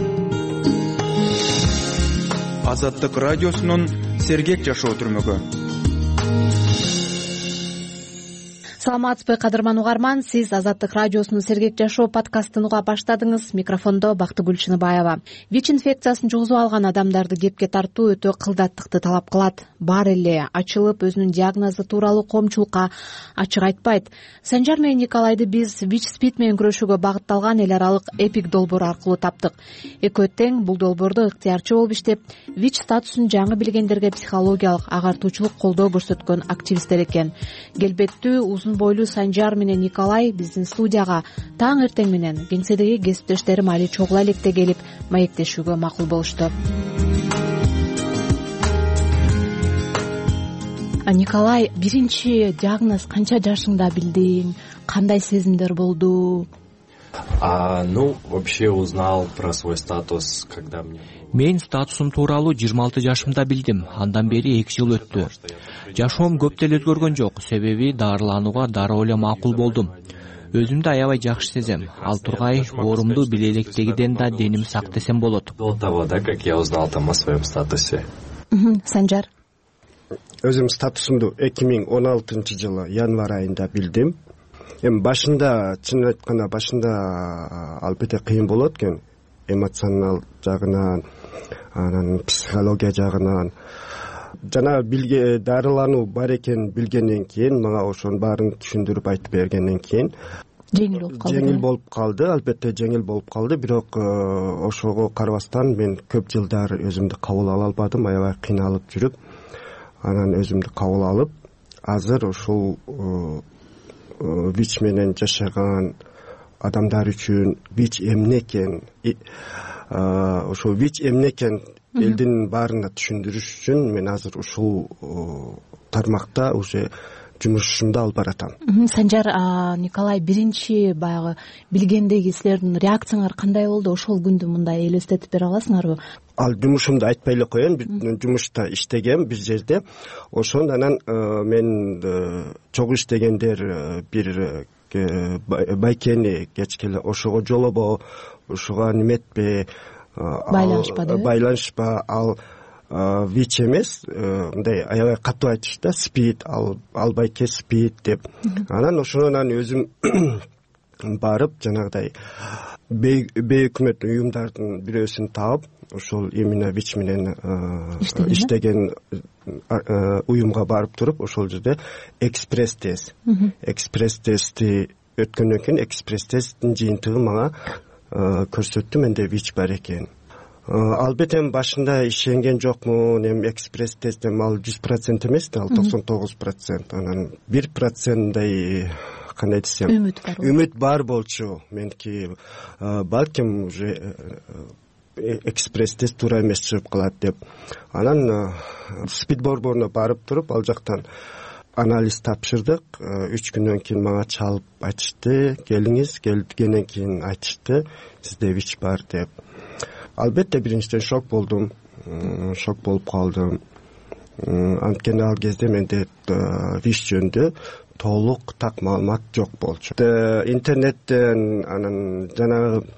Азаттык радиосунун сергек жашоо түрмөгү. Саламатсызбы, кадырман угарман, сиз Азаттык радиосунун сергек жашоо подкастын уга баштадыңыз. Микрофондо Бактыгүл Чыныбаева. ВИЧ инфекциясын жугузуп алган адамдарды кепке тартуу өтө кылдаттыкты талап кылат. Бар эле ачылып өзүнүн диагнозу тууралуу коомчулукка ачык айтпайт. Санжар менен Николайды биз ВИЧ СПИД менен күрөшүүгө багытталган эл аралык эпик долбоор аркылуу таптык. Экөө тең бул долбоордо ыктыярчы болуп иштеп, ВИЧ статусун жаңы билгендерге психологиялык агартуучулук колдоо көрсөткөн активисттер экен. Келбеттүү узун бойлуу Санжар менен Николай биздин студияга таң эртең менен кеңседеги кесиптештерим Али чогула электе келип маектешүүгө макул болушту. Николай, биринчи диагноз канча жашыңда билдиң? Кандай сезимдер болду? А, ну, вообще узнал про свой статус, когда мне... Мен статусум тууралуу жыйырма алты жашымда билдим. Андан бери эки жыл өттү. Жашоом көп деле өзгөргөн жок, себеби дарыланууга дароо эле макул болдум. Өзүмдү аябай жакшы сезем. Ал тургай оорумду биле электегиден да деним сак десем болот. До того, да, как я узнал там о своем статусе. Санжар? Өзүм статусумду эки миң он алтынчы жылы январь айында билдим. Эми башында, чын айтканда башында албетте кыйын болот экен, эмоционал жагынан, анан психология жагынан. Жана билге дарылануу бар экенин билгенден кийин, мага ошонун баарын түшүндүрүп айтып бергенден кийин жеңил болуп калды. Жеңил болуп калды, албетте жеңил болуп калды, бирок ошого карабастан мен көп жылдар өзүмдү кабыл ала албадым, аябай кыйналып жүрүп, анан өзүмдү кабыл алып, азыр ушул ВИЧ менен жашаган адамдар үчүн ВИЧ эмне экенин, ошо вич эмне экенин элдин баарына түшүндүрүш үчүн мен азыр ушул тармакта уже жумушумду алып баратам. Санжар Николай, биринчи баягы билгендеги силердин реакцияңар кандай болду? Ошол күндү мындай элестетип бере аласыңарбы? Ал жумушумду айтпай эле коеюн, бир жумушта иштегем бир жерде. Ошондо анан мен чогуу иштегендер бир байкени кечкеле ошого жолобо, ошого неметпи, байланышпады, байланышпа, ал вич эмес, мындай аябай катуу айтыш да, спид, ал ал байке спид деп. Анан ошондон өзүм барып жанагыдай бейөкмөт уюмдардын бирөөсүн таап, ошол именно вич менен иштеген уюмга барып туруп, ошол жерде экспресс тест экспресс тестти өткөндөн кийин экспресс тесттин жыйынтыгы мага көрсөттү менде вич бар экенин. Албетте эми башында ишенген жокмун, эми экспресс тест эми ал жүз процент эмес да, ал токсон тогуз процент. Анан бир проценттей кандай десем, үмүт бар. Үмүт бар болчу. Меники балким уже экспресс тест туура эмес чыгып калат деп. Анан спид борборуна барып туруп, ал жактан анализ тапшырдык. үч күндөн кийин мага чалып айтышты, келиңиз, келгенден кийин айтышты, сизде вич бар деп. Албетте биринчиден шок болдум, шок болуп калдым. Анткени ал кезде менде вич жөнүндө толук так маалымат жок болчу. Интернеттен анан жанагы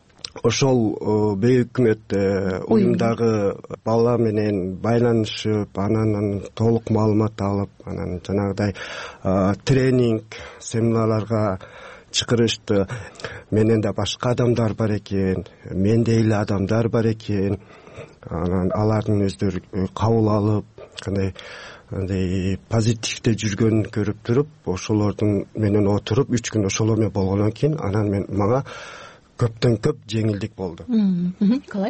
ошол бейөкмөт уюмдагы бала менен байланышып, анан толук маалымат алып, анан жанагыдай тренинг, семиналарга чакырышты. Менен да башка адамдар бар экен, менде эле адамдар бар экен. Анан алардын өздөрү кабыл алып, кандай андай позитивде жүргөнүн көрүп туруп, ошолордун менен отуруп үч күн ошолор менен болгондон кийин анан мен мага көптөн көп жеңилдик болду. Калай?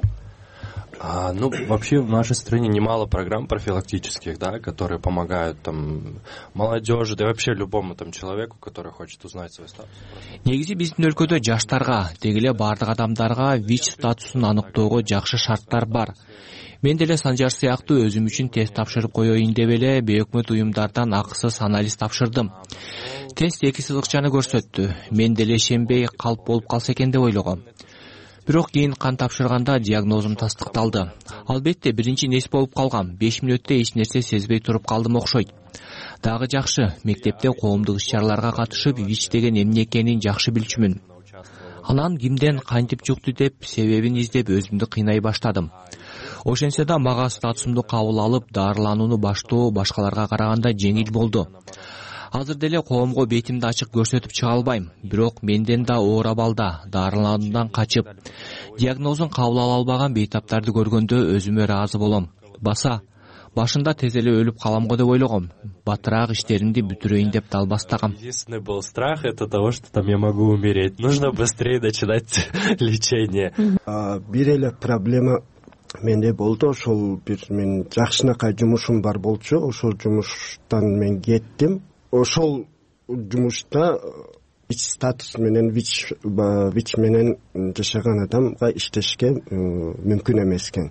А, ну, вообще в нашей стране немало программ профилактических, да, которые помогают там молодежи, да и вообще любому там человеку, который хочет узнать свой статус. Негизи биздин өлкөдө жаштарга, деги эле баардык адамдарга вич статусун аныктоого жакшы шарттар бар. Мен деле Санжар сыяктуу өзүм үчүн тест тапшырып коеюн деп эле бейөкмөт уюмдардан акысыз анализ тапшырдым. Тест эки сызыкчаны көрсөттү. Мен деле ишенбей калп болуп калса экен деп ойлогом. Бирок кийин кан тапшырганда диагнозум тастыкталды. Албетте биринчи нес болуп калгам. беш мүнөттө эч нерсе сезбей туруп калдым окшойт. Дагы жакшы, мектепте коомдук иш-чараларга катышып, вич деген эмне экенин жакшы билчүмүн. Анан кимден кантип жукту деп себебин издеп өзүмдү кыйнай баштадым. Ошентсе да мага статусумду кабыл алып, дарыланууну баштоо башкаларга караганда жеңил болду. Азыр деле коомго бетимди ачык көрсөтүп чыга албайм, бирок менден да оор абалда, дарылануудан качып, диагнозун кабыл ала албаган бейтаптарды көргөндө өзүмө ыраазы болом. Баса, башында тез эле өлүп калам го деп ойлогом. Батыраак иштеримди бүтүрөйүн деп далбастагам. Единственный был страх это того, что там я могу умереть. Нужно быстрее начинать лечение. Бир эле проблема менде болду. Ошол бир мен жакшынакай жумушум бар болчу. Ошол жумуштан мен кеттим. Ошол жумушта вич статус менен вич вич менен жашаган адамга иштешке мүмкүн эмес экен.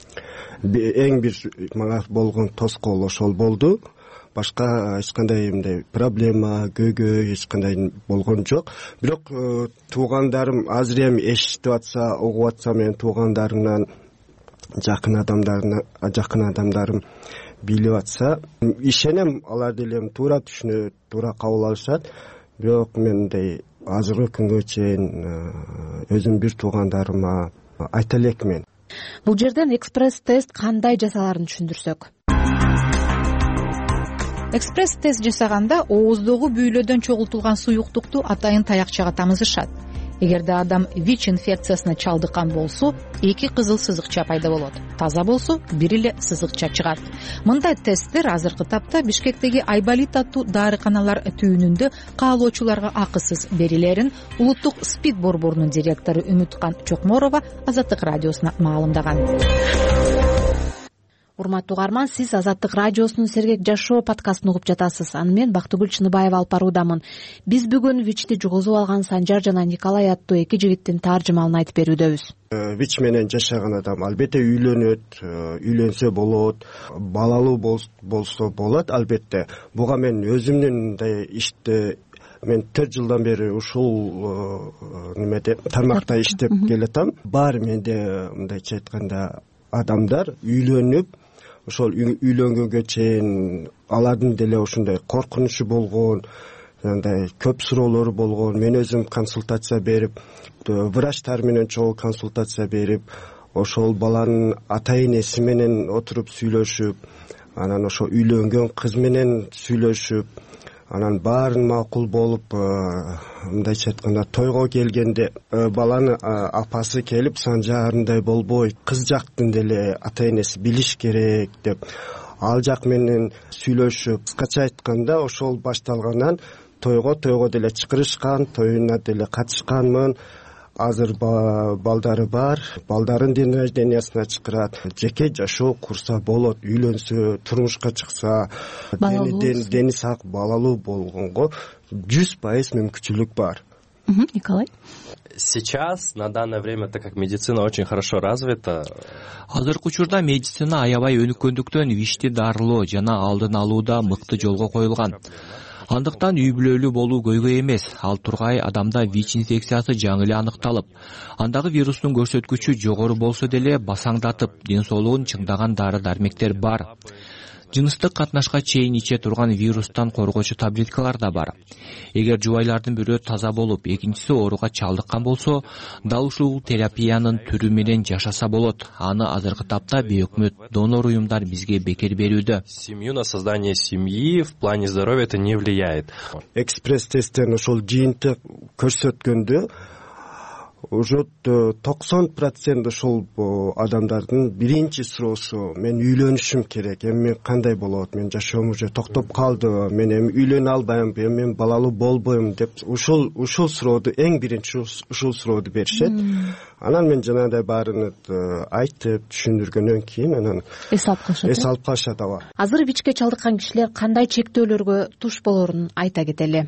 Эң бир мага болгон тоскоол ошол болду. Башка эч кандай мындай проблема, көйгөй эч кандай болгон жок. Бирок туугандарым азыр эми эшитип атса, угуп атса, мен туугандарымдан жакын адамдарына, жакын адамдарым билип атса, ишенем алар деле туура түшүнөт, туура кабыл алышат. Бирок мындай азыркы күнгө чейин өзүм бир туугандарыма айта элекмин. Бул жерден экспресс тест кандай жасаларын түшүндүрсөк. Экспресс тест жасаганда ооздогу бүйлөдөн чогултулган суюктукту атайын таякчага тамызышат. Эгерде адам вич инфекциясына чалдыккан болсо, эки кызыл сызыкча пайда болот. Таза болсо, бир эле сызыкча чыгат. Мындай тесттер азыркы тапта Бишкектеги Айболит аттуу дарыканалар түйүнүндө каалоочуларга акысыз берилерин улуттук спид борборунун директору Үмүткан Чокморова Азаттык радиосуна маалымдаган. урматтуу угарман, сиз Азаттык радиосунун Сергек жашоо подкастын угуп жатасыз. Аны мен Бактыгүл Чыныбаева алып баруудамын. Биз бүгүн ВИЧти жугузуп алган Санжар жана Николай аттуу эки жигиттин таржымалын айтып берүүдөбүз. ВИЧ менен жашаган адам албетте үйлөнөт, үйлөнсө болот, балалуу болсо болот. Албетте буга мен өзүмдүн мындай иште мен төрт жылдан бери ушул немеде тармакта иштеп келатам. Бар менде мындайча айтканда адамдар үйлөнүп, ошол үйлөнгөнгө чейин алардын деле ушундай коркунучу болгон, андай көп суроолору болгон. Мен өзүм консультация берип, врачтар менен чогуу консультация берип, ошол баланын ата энеси менен отуруп сүйлөшүп, анан ошо үйлөнгөн кыз менен сүйлөшүп, анан баарын макул болуп, мындайча айтканда тойго келгенде баланын апасы келип, Санжарындай болбой, кыз жактын деле ата энеси билиш керек деп ал жак менен сүйлөшүп, кыскача айтканда ошол башталгандан тойго тойго деле чакырышкан, тоюна деле катышканмын. Азыр балдары бар, балдарын ден рождениясына чакырат. Жеке жашоо курса болот, үйлөнсө, турмушка чыкса, дени сак, балалуу болгонго жүз пайыз мүмкүнчүлүк бар. Николай? Сейчас, на данное время, так как медицина очень хорошо развита, азыркы учурда медицина аябай өнүккөндүктөн ВИЧти дарылоо жана алдын алууда мыкты жолго коюлган. Андыктан үй бүлөлүү болуу көйгөй эмес. Ал тургай адамда ВИЧ инфекциясы жаңы эле аныкталып, андагы вирустун көрсөткүчү жогору болсо деле басаңдатып, ден соолугун чыңдаган дары-дармектер бар. Жыныстык катнашка чейин иче турган вирустан коргоочу таблеткалар да бар. Эгер жубайлардын бирөө таза болуп, экинчиси ооруга чалдыккан болсо, дал ушул терапиянын түрү менен жашаса болот. Аны азыркы тапта бейөкмөт донор уюмдар бизге бекер берүүдө. Семью на создание семьи в плане здоровья это не влияет. Экспресс-тесттен ошол жыйынтык көрсөткөндө уже токсон процент ошол адамдардын биринчи суроосу мен үйлөнүшүм керек, эми мен кандай болот, мен жашоом уже токтоп калды, мен эми үйлөнө албайм, эми мен балалуу болбойм деп ушул ушул сурооду эң биринчи ушул сурооду беришет. Анан мен жанагындай баарын айтып түшүндүргөндөн кийин анан эс алып калышат. Эс алып калышат, ооба. Азыр ВИЧке чалдыккан кишилер кандай чектөөлөргө туш болорун айта кетели.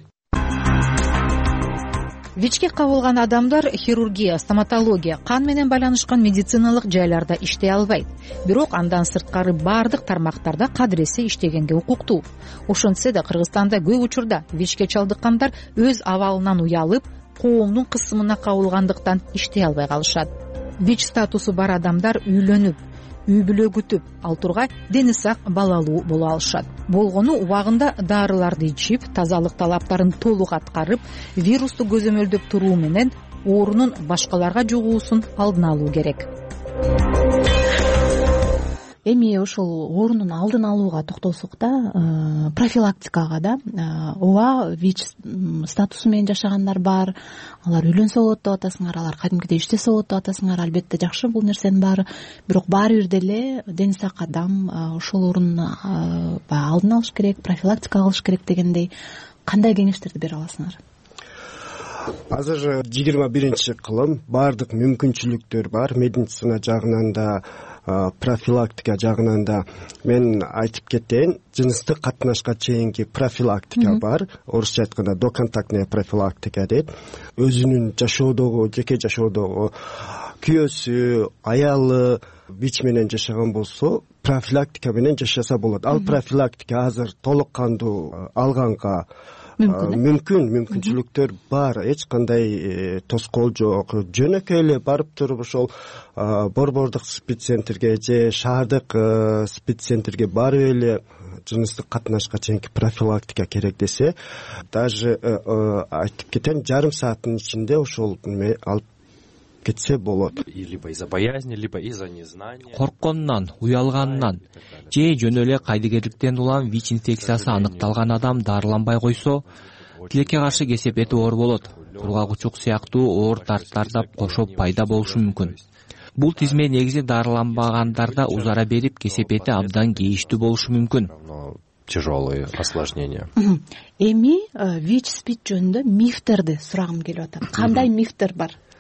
ВИЧке кабылган адамдар хирургия, стоматология, кан менен байланышкан медициналык жайларда иштей албайт. Бирок андан сырткары бардык тармактарда кадыресе иштегенге укуктуу. Ошентсе да Кыргызстанда көп учурда ВИЧке чалдыккандар өз абалынан уялып, коомдун кысымына кабылгандыктан иштей албай калышат. ВИЧ статусу бар адамдар үйлөнүп, үй бүлө күтүп, ал тургай дени сак, балалуу боло алышат. Болгону убагында дарыларды ичип, тазалык талаптарын толук аткарып, вирусту көзөмөлдөп туруу менен оорунун башкаларга жугуусун алдын алуу керек. Эми ошол оорунун алдын алууга токтолсок да, профилактикага да, ооба ВИЧ статусу менен жашагандар бар, алар үйлөнсө болот деп атасыңар, алар кадимкидей иштесе болот деп атасыңар, албетте жакшы бул нерсенин баары. Бирок баары бир деле дени сак адам ошол оорунун алдын алыш керек, профилактика кылыш керек дегендей кандай кеңештерди бере аласыңар? Азыр жыйырма биринчи кылым, баардык мүмкүнчүлүктөр бар, медицина жагынан да, профилактика жагынан да. Мен айтып кетейин, жыныстык катнашка чейинки профилактика бар, орусча айтканда доконтактная профилактика дейт. Өзүнүн жашоодогу, жеке жашоодогу күйөөсү, аялы ВИЧ менен жашаган болсо, профилактика менен жашаса болот. Ал профилактика азыр толук кандуу алганга мүмкүн, мүмкүнчүлүктөр бар, эч кандай тоскоол жок. Жөнөкөй эле барып туруп ошол борбордук спеццентрге же шаардык спеццентрге барып эле жыныстык катнашка чейинки профилактика керек десе, даже айтып кетейин, жарым сааттын ичинде ошол алып кетсе болот. Либо из-за боязни, либо из-за незнания. Коркконунан, уялганынан же жөн эле кайдыгерликтен улам ВИЧ инфекциясы аныкталган адам дарыланбай койсо, тилекке каршы кесепети оор болот. Кургагучук сыяктуу оор дарттар кошо пайда болушу мүмкүн. Бул тизме негизи дарыланбагандарда узара берип, кесепети абдан кейиштүү болушу мүмкүн. Тяжелые осложнения. Эми ВИЧ СПИД жөнүндө мифтерди сурагым келип атат. Кандай мифтер бар?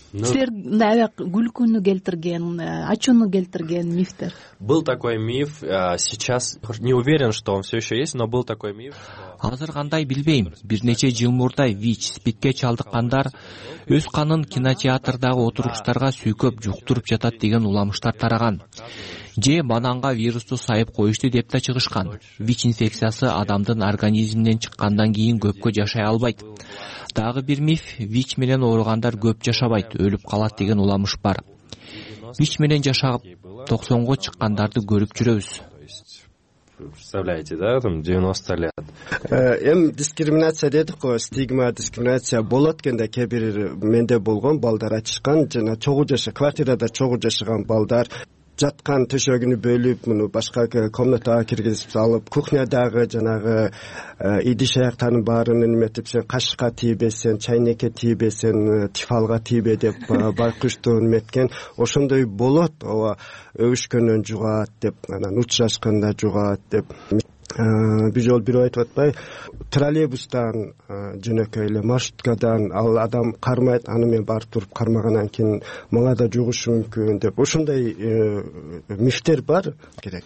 силер мындай аябай күлкүнү келтирген, ачууну келтирген мифтер? Был такой миф, сейчас не уверен, что он все еще есть, но был такой миф. Азыр кандай билбейм, бир нече жыл мурда ВИЧ, спидке чалдыккандар өз канын кинотеатрдагы отургучтарга сүйкөп жуктуруп жатат деген уламыштар тараган. Же бананга вирусту сайып коюшту деп да чыгышкан. ВИЧ инфекциясы адамдын организминен чыккандан кийин көпкө жашай албайт. Дагы бир миф, ВИЧ менен ооругандар көп жашабайт, өлүп калат деген уламыш бар. ВИЧ менен жашап токсонго чыккандарды көрүп жүрөбүз. Представляете, да, там девяносто лет. Эми дискриминация дедик го, стигма, дискриминация болот экенде, кээ бир менде болгон балдар ачышкан, жана чогуу жаша, квартирада чогуу жашаган балдар жаткан төшөгүнү бөлүп, муну башка комнатага киргизип салып, кухнядагы жанагы идиш аяктардын баарын эметип, сен кашыкка тийбесен, чайнекке тийбесен, тифалга тийбе деп байкушту эметкен, ошондой болот, ооба өбүшкөндөн жугат деп, анан учурашканда жугат деп. Бир жолу бирөө айтып атпайбы, троллейбустан жөнөкөй эле маршруткадан ал адам кармайт, аны мен барып туруп кармагандан кийин мага да жугушу мүмкүн деп, ошондой мифтер бар керек.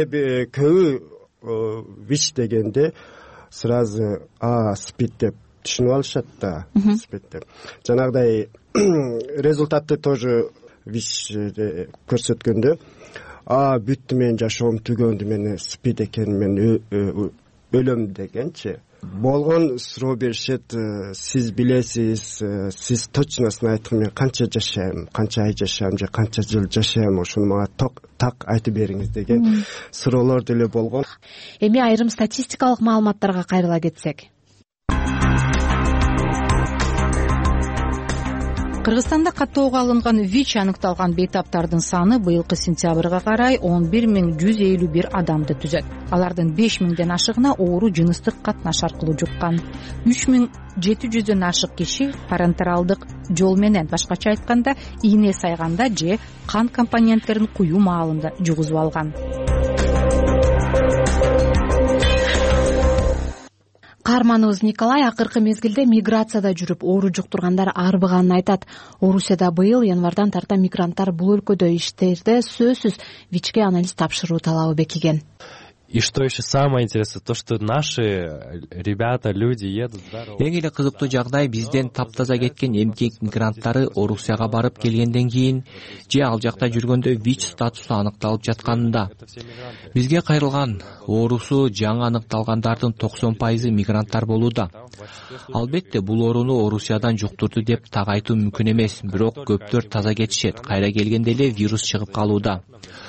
Көбү ВИЧ дегенде сразу а спид деп түшүнүп алышат да, спид деп. Жанагыдай результатты тоже ВИЧ көрсөткөндө а бүттү, мен жашоом түгөндү, мен спид экен, мен өлөм дегенчи болгон суроо беришет. Сиз билесиз, сиз точносын айтыңыз, мен канча жашайм, канча ай жашайм же канча жыл жашайм, ошону мага так айтып бериңиз деген суроолор деле болгон. Эми айрым статистикалык маалыматтарга кайрыла кетсек. Кыргызстанда каттоого алынган ВИЧ аныкталган бейтаптардын саны быйылкы сентябрга карай он бир миң жүз элүү бир адамды түзөт. Алардын беш миңден ашыгына оору жыныстык катнаш аркылуу жуккан. үч миң жети жүздөн ашык киши парентералдык жол менен, башкача айтканда, ийне сайганда же кан компоненттерин куюу маалында жугузуп алган. Каарманыбыз Николай акыркы мезгилде миграцияда жүрүп оору жуктургандар арбыганын айтат. Орусияда быйыл январдан тарта мигранттар бул өлкөдө иштерде сөзсүз ВИЧке анализ тапшыруу талабы бекиген. И что еще самое интересное, то, что наши ребята, люди едут здорово. Эң эле кызыктуу жагдай, бизден таптаза кеткен эмгек мигранттары Орусияга барып келгенден кийин же ал жакта жүргөндө ВИЧ статусу аныкталып жатканында. Бизге кайрылган оорусу жаңы аныкталгандардын токсон пайызы мигранттар болууда. Албетте, бул ооруну Орусиядан жуктурду деп так айтуу мүмкүн эмес, бирок көптөр таза кетишет, кайра келгенде эле вирус чыгып калууда.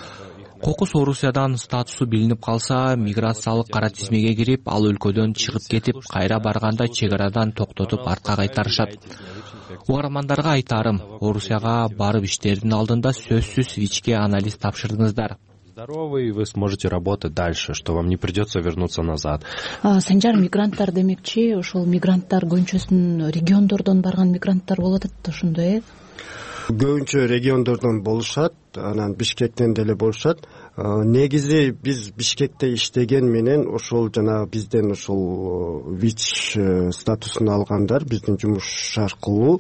Кокус Орусиядан статусу билинип калса, миграциялык кара тизмеге кирип, ал өлкөдөн чыгып кетип, кайра барганда чек арадан токтотуп артка кайтарышат. Угармандарга айтарым, Орусияга барып иштердин алдында сөзсүз ВИЧке анализ тапшырдыңыздар. Здоровый, вы сможете работать дальше, что вам не придется вернуться назад. Санжар, мигранттар демекчи, ошол мигранттар көбүнчөсүн региондордон барган мигранттар болот атат, ошондой э? Көбүнчө региондордон болушат, анан Бишкектен деле болушат. Негизи биз Бишкекте иштеген менен ошол жана бизден ошол ВИЧ статусун алгандар биздин жумуш аркылуу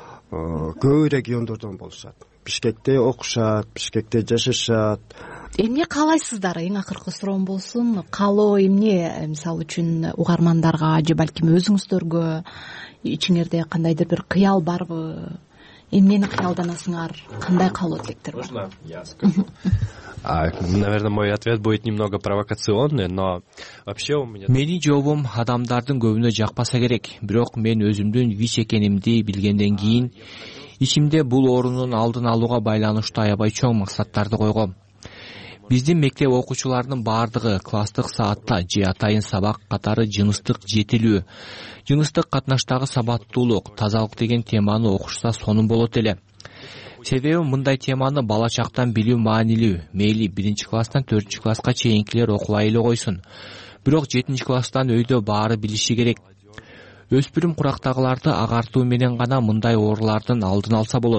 көбү региондордон болушат. Бишкекте окушат, Бишкекте жашашат. Эмне каалайсыздар? Эң акыркы суроом болсун. Каалоо эмне, мисалы үчүн угармандарга же балким өзүңүздөргө ичиңерде кандайдыр бир кыял барбы? Эмнени кыялданасыңар? Кандай каалоо тилектер бар? Можно я скажу? Наверное, мой ответ будет немного провокационный, но вообще у меня... Менин жообум адамдардын көбүнө жакпаса керек, бирок мен өзүмдүн ВИЧ экенимди билгенден кийин ичимде бул оорунун алдын алууга байланыштуу аябай чоң максаттарды койгом. Биздин мектеп окуучуларынын баардыгы класстык саатта же атайын сабак катары жыныстык жетилүү, жыныстык катнаштагы сабаттуулук, тазалык деген теманы окушса сонун болот эле. Себеби мындай теманы бала чактан билүү маанилүү. Мейли биринчи класстан төртүнчү класска чейинкилер окубай эле койсун. Бирок жетинчи класстан өйдө баары билиши керек. Өспүрүм курактагыларды агартуу менен гана мындай оорулардын алдын алса болот.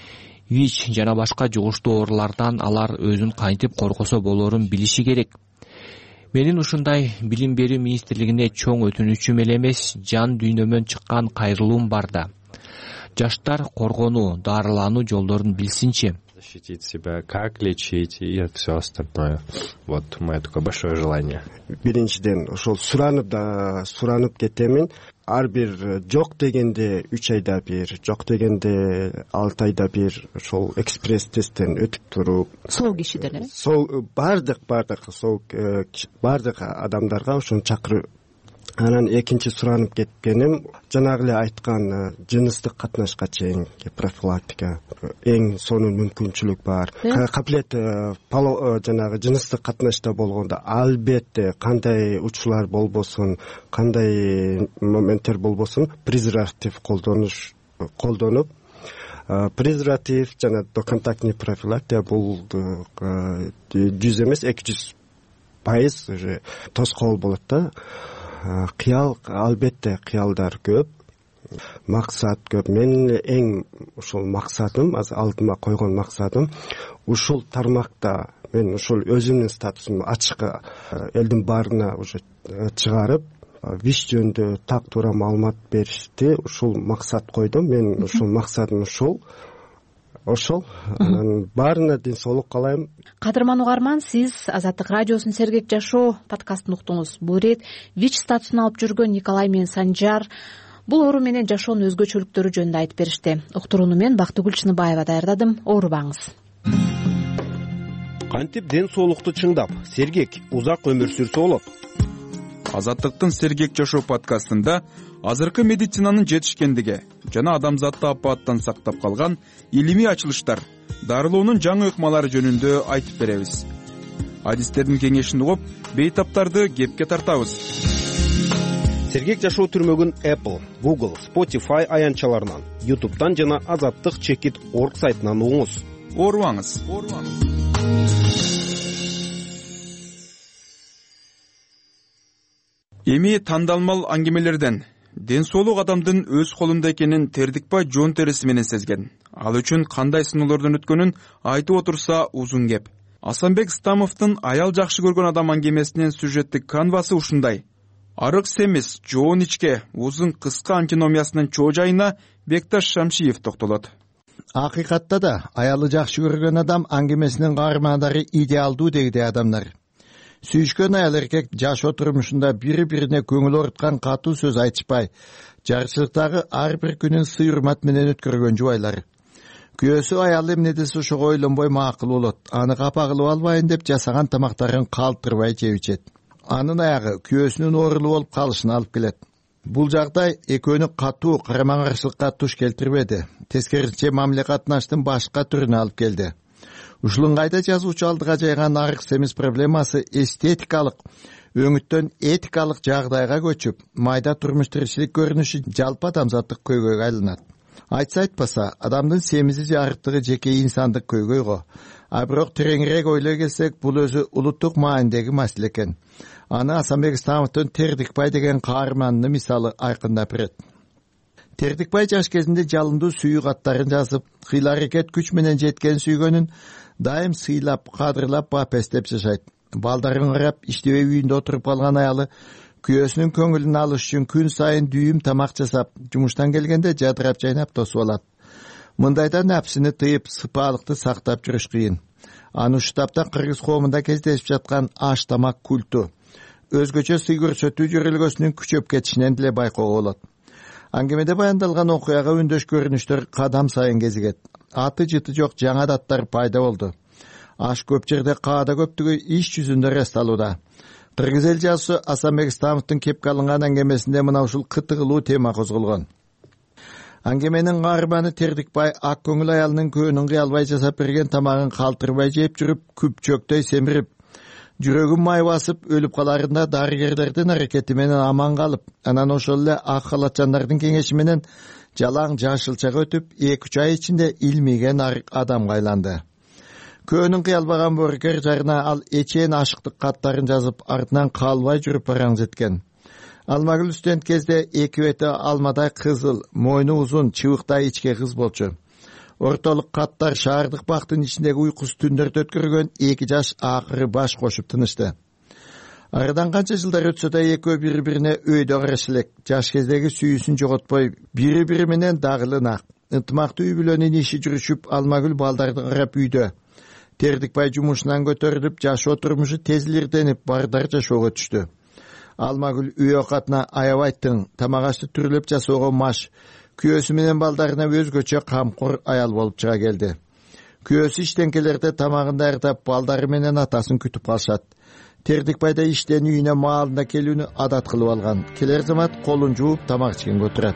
ВИЧ жана башка жугуштуу оорулардан алар өзүн кантип коргосо болорун билиши керек. Менин ушундай билим берүү министрлигине чоң өтүнүчүм эле эмес, жан дүйнөмөн чыккан кайрылуум бар да. жаштар коргонуу, дарылануу жолдорун билсинчи. Защитить себя, как лечить и все остальное. Вот мое такое большое желание. Биринчиден ошол суранып да суранып кетемин. Ар бир жок дегенде үч айда бир, жок дегенде алты айда бир ошол экспресс тесттен өтүп туруп, сол кишиден э сол бардык бардык сол бардык адамдарга ошону чакырып. Анан экинчи суранып кеткеним жанагы эле айткан жыныстык катнашка чейинки профилактика. Эң сонун мүмкүнчүлүк бар. Каплет жанагы жыныстык катнашта болгондо албетте кандай учурлар болбосун, кандай моменттер болбосун, презерватив колдонуш колдонуп, презерватив жана доконтактный профилактика бул жүз эмес эки жүз пайыз уже тоскоол болот да. Кыял, албетте кыялдар көп, максат көп. Менин эң ушул максатым, азыр алдыма койгон максатым ушул тармакта мен ушул өзүмдүн статусумду ачык элдин баарына уже чыгарып, вич жөнүндө так туура маалымат беришти. Ушул максат койдум. Мен ушул максатым ушул. Ошол анан баарына ден соолук каалайм. Кадырман угарман, сиз Азаттык радиосунун Сергек жашоо подкастын уктуңуз. Бул ирет ВИЧ статусун алып жүргөн Николай менен Санжар бул оору менен жашоонун өзгөчөлүктөрү жөнүндө айтып беришти. Уктурууну мен Бактыгүл Чыныбаева даярдадым. Оорубаңыз. Кантип ден соолукту чыңдап, сергек, узак өмүр сүрсө болот? Азаттыктын Сергек жашоо подкастында азыркы медицинанын жетишкендиги жана адамзатты апаттан сактап калган илимий ачылыштар, дарылоонун жаңы ыкмалары жөнүндө айтып беребиз. Адистердин кеңешин угуп, бейтаптарды кепке тартабыз. Сергек жашоо түрмөгүн Apple, Google, Spotify аянтчаларынан, YouTube'дан жана азаттык чекит точка орг сайтынан угуңуз. Оорубаңыз. Эми тандалмал аңгемелерден ден соолук адамдын өз колунда экенин Тердикбай жон териси менен сезген. Ал үчүн кандай сыноолордон өткөнүн айтып отурса узун кеп. Асанбек Стамовдун аял жакшы көргөн адам аңгемесинин сюжеттик канвасы ушундай. Арык семиз, жоон ичке, узун кыска антиномиясынын чоо жайына Бекташ Шамшиев токтолот. Акыйкатта да аялы жакшы көргөн адам аңгемесинин каармандары идеалдуу дегидей адамдар. Сүйүшкөн аял эркек жашоо турмушунда бири-бирине көңүл оорткан катуу сөз айтышпай, жарчылыктагы ар бир күнүн сый урмат менен өткөргөн жубайлар. Күйөөсү аялы эмне десе ошого ойлонбой макул болот. Аны капа кылып албайын деп жасаган тамактарын калтырбай жеп ичет. Анын аягы күйөөсүнүн оорулуу болуп калышына алып келет. Бул жагдай экөөнү катуу карама каршылыкка туш келтирбеди. Тескерисинче мамиле катнаштын башка түрүнө алып келди. Ушул ыңгайда жазуучу алдыга жайган арык семиз проблемасы эстетикалык өңүттөн этикалык жагдайга көчүп, майда турмуш тиричилик көрүнүшү жалпы адамзаттык көйгөйгө айланат. Айтса айтпаса, адамдын семизи же арыктыгы жеке инсандык көйгөй го. А бирок тереңирээк ойлой келсек, бул өзү улуттук маанидеги маселе экен. Аны Асанбек Стамовдун Тердикбай деген каарманынын мисалы айкындап берет. Тердикбай жаш кезинде жалындуу сүйүү каттарын жазып, кыйла аракет күч менен жеткен сүйгөнүн дайым сыйлап, кадырлап, бапестеп жашайт. Балдарын карап, иштебей үйүндө отуруп калган аялы күйөөсүнүн көңүлүн алыш үчүн күн сайын дүйүм тамак жасап, жумуштан келгенде жадырап жайнап тосуп алат. Мындайда напсыны тыйып, сыпаалыкты сактап жүрүш кыйын. Аны уштапта кыргыз коомунда кездешип жаткан аш тамак культу өзгөчө сый көрсөтүү жөрөлгөсүнүн күчөп кетишинен деле байкоого болот. Аңгемеде баяндалган окуяга үндөш көрүнүштөр кадам сайын кезигет. Аты жыты жок жаңа даттар пайда болду. Аш көп жерде каада көптүгү иш жүзүндө расталууда. Кыргыз эл жазуучусу Асанбек Стамовдун кепке алынган аңгемесинде мына ушул кытыгылуу тема козголгон. Аңгеменин каарманы Тердикбай ак көңүл аялынын көөнүн кыялбай жасап берген тамагын калтырбай жеп жүрүп, күпчөктөй семирип, жүрөгүн май басып өлүп каларында дарыгерлердин аракети менен аман калып, анан ошол эле ак халатчандардын кеңеши менен жалаң жашылчага өтүп, эки үч ай ичинде илмиген адамга айланды. Көөнүн кыялбаган боорукер жарына ал эчен ашыктык каттарын жазып, артынан калбай жүрүп бараң жеткен. Алмагүл студент кезде эки бети алмадай кызыл, мойну узун, чыбыктай ичке кыз болчу. Ортолук каттар шаардык бактын ичиндеги уйкусуз түндөрдү өткөргөн эки жаш акыры баш кошуп тынышты. Арадан канча жылдар өтсө да экөө бири-бирине өйдө караш элек, жаш кездеги сүйүүсүн жоготпой, бири-бири менен дагы ынак, ынтымактуу үй бүлөнүн иши жүрүшүп, Алмагүл балдарды карап үйдө. Тердикбай жумушунан көтөрүлүп, жашоо турмушу тез илирденип, бардар жашоого түштү. Алмагүл үй окатына аябайттың, тамак ашты түрлөп жасоого маш, күйөөсү менен балдарына өзгөчө камкор аял болуп чыга келди. Күйөөсү иштенкелерде тамагын даярдап, балдары менен атасын күтүп калышат. Тердикбайда иштен үйүнө маалында келүүнү адат кылып алган. Келер замат колун жууп, тамак ичкенге отурат.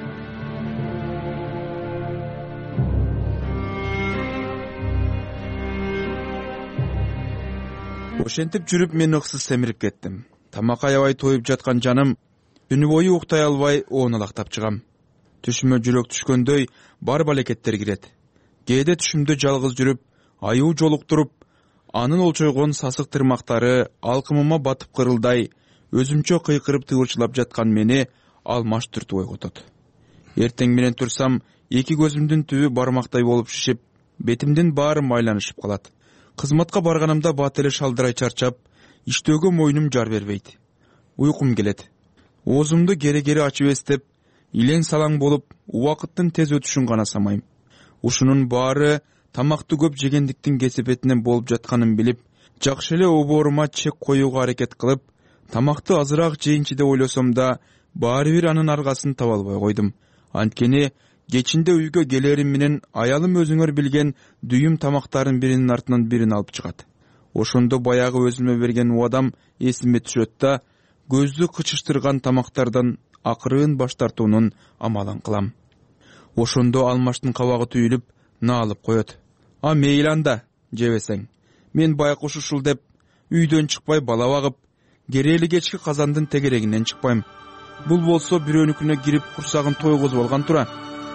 Ошентип жүрүп мен ыксыз семирип кеттим. Тамак аябай тоюп жаткан жаным түнү бою уктай албай оонолактап чыгам. Түшүмө жүрөк түшкөндөй бар балекеттер кирет. Кээде түшүмдө жалгыз жүрүп, аюу жолуктуруп, анын олчойгон сасык тырмактары алкымыма батып кырылдай, өзүмчө кыйкырып тыбырчылап жаткан мени алмаш түртүп ойготот. Эртең менен турсам, эки көзүмдүн түбү бармактай болуп шишип, бетимдин баары майланышып калат. Кызматка барганымда бат эле шалдырай чарчап, иштөөгө мойнум жар бербейт. Уйкум келет. Оозумду кере-кере ачып эстеп, илең салаң болуп, убакыттын тез өтүшүн гана самайм. Ушунун баары тамакты көп жегендиктин кесепетинен болуп жатканын билип, жакшы эле обоорума чек коюуга аракет кылып, тамакты азыраак жейинчи деп ойлосом да, баары бир анын аргасын таба албай койдум. Анткени кечинде үйгө келерим менен аялым өзүңөр билген дүйүм тамактардын биринин артынан бирин алып чыгат. Ошондо баягы өзүмө берген убадам эсиме түшөт да, көздү кычыштырган тамактардан акырын баш тартуунун амалын кылам. Ошондо алмаштын кабагы түйүлүп, наалып коет. А мейли анда, жебесең. Мен байкуш ушул деп, үйдөн чыкпай бала багып, керели кечки казандын тегерегинен чыкпайм. Бул болсо бирөөнүкүнө кирип курсагын тойгузуп алган тура.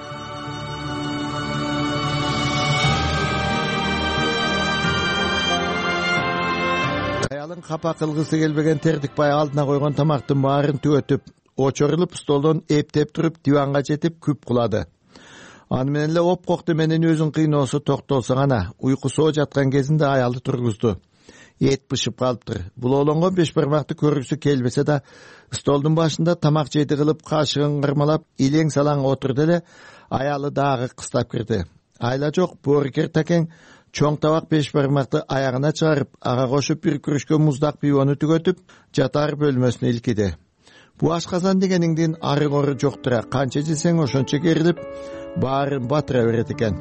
Аялын капа кылгысы келбеген Тердикбай алдына койгон тамактын баарын түгөтүп, очорулуп столдон эптеп туруп, диванга жетип күп кулады. Аны менен эле опкокты менен өзүн кыйноосу токтолсо гана, уйкусоо жаткан кезинде аялды тургузду. Эт бышып калыптыр. Бул олонгон беш бармакты көргүсү келбесе да, столдун башында тамак жейди кылып, кашыгын кырмалап, илең салаң отурду эле, аялы дагы кыстап кирди. Айла жок, боорукер такең чоң табак беш бармакты аягына чыгарып, ага кошуп бир күрүшкө муздак пивону түгөтүп, жатар бөлмөсүнө илкиди. Бу ашказан дегениңдин ары кору жоктура, канча жесең ошончо керилип, баарын батыра берет экен.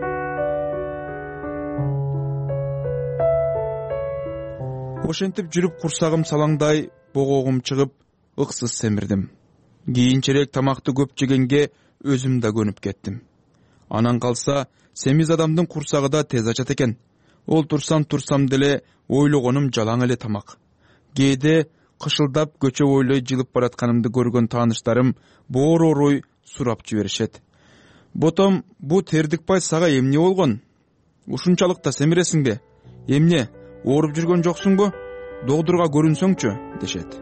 Ошентип жүрүп курсагым салаңдай, богогум чыгып, ыксыз семирдим. Кийинчерээк тамакты көп жегенге өзүм да көнүп кеттим. Анан калса, семиз адамдын курсагы да тез ачат экен. Ол турсам турсам деле ойлогонум жалаң эле тамак. Кээде кышылдап көчө бойлой жылып баратканымды көргөн тааныштарым боор оруй сурап жиберишет. Ботом, бу Тердикбай сага эмне болгон? Ушунчалык да семиресиңби? Эмне, ооруп жүргөн жоксуңбу? Доктурга көрүнсөңчү, дешет.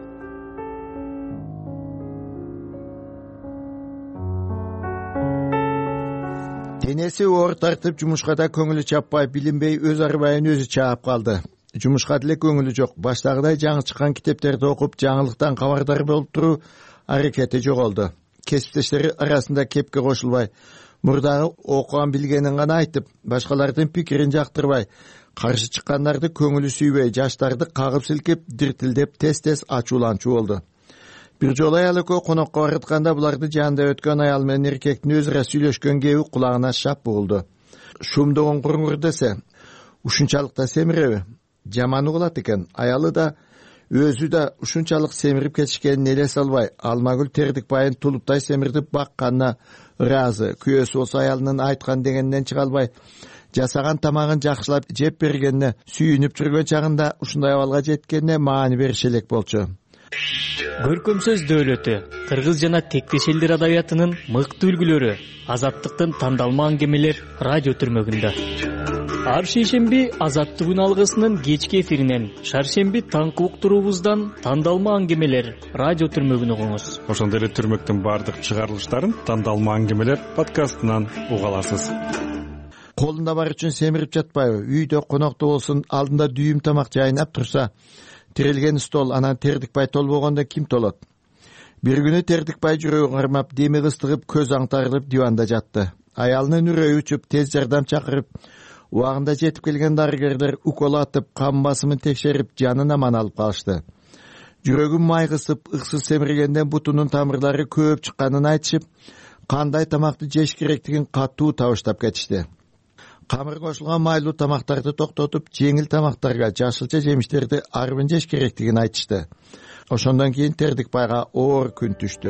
Денеси оор тартып, жумушка да көңүлү чаппай, билинбей өз арбайын өзү чаап калды. Жумушка деле көңүлү жок. Баштагыдай жаңы чыккан китептерди окуп, жаңылыктан кабардар болуп туруу аракети жоголду. Кесиптештери арасында кепке кошулбай, мурдагы окуган билгенин гана айтып, башкалардын пикирин жактырбай, каршы чыккандарды көңүлү сүйбөй, жаштарды кагып силкип, диртилдеп, тез-тез ачууланчу болду. Бир жолу аял экөө конокко баратканда буларды жанында өткөн аял менен эркектин өзүрө сүйлөшкөн кеби кулагына шап угулду. Шумдогон куруңур десе, ушунчалык да семиреби? Жаман угулат экен. Аялы да, өзү да ушунчалык семирип кетишкенин элес албай, Алмагүл Тердикбайын тулуптай семиртип бакканына ыраазы. Күйөөсү болсо аялынын айткан дегенинен чыга албай, жасаган тамагын жакшылап жеп бергенине сүйүнүп жүргөн чагында ушундай абалга жеткенине маани бериши элек болчу. Көркөм сөз дөөлөтү, кыргыз жана тектеш элдер адабиятынын мыкты үлгүлөрү, Азаттыктын тандалма аңгемелер радио түрмөгүндө. Ар шейшемби Азаттык алгысынын кечки эфиринен, шаршемби таңкы уктуруубуздан тандалма аңгемелер радио түрмөгүн угуңуз. Ошондой эле түрмөктүн баардык чыгарылыштарын тандалма аңгемелер подкастынан уга аласыз. Колунда бар үчүн семирип жатпайбы? Үйдө конокто болсун, алдында дүйүм тамак жайнап турса, тирелген стол, анан Тердикбай толбогондо ким толот? Бир күнү Тердикбай жүрөгү кармап, деми кыстыгып, көз аңтарылып диванда жатты. Аялынын үрөйү учуп тез жардам чакырып, убагында жетип келген дарыгерлер укол атып, кан басымын текшерип, жанын аман алып калышты. Жүрөгүн май кысып, ыксыз семиргенден бутунун тамырлары көп чыкканын айтышып, кандай тамакты жеш керектигин катуу табыштап кетишти. Камыр кошулган майлуу тамактарды токтотуп, жеңил тамактарга, жашылча жемиштерди арбын жеш керектигин айтышты. Ошондон кийин Тердикбайга оор күн түштү.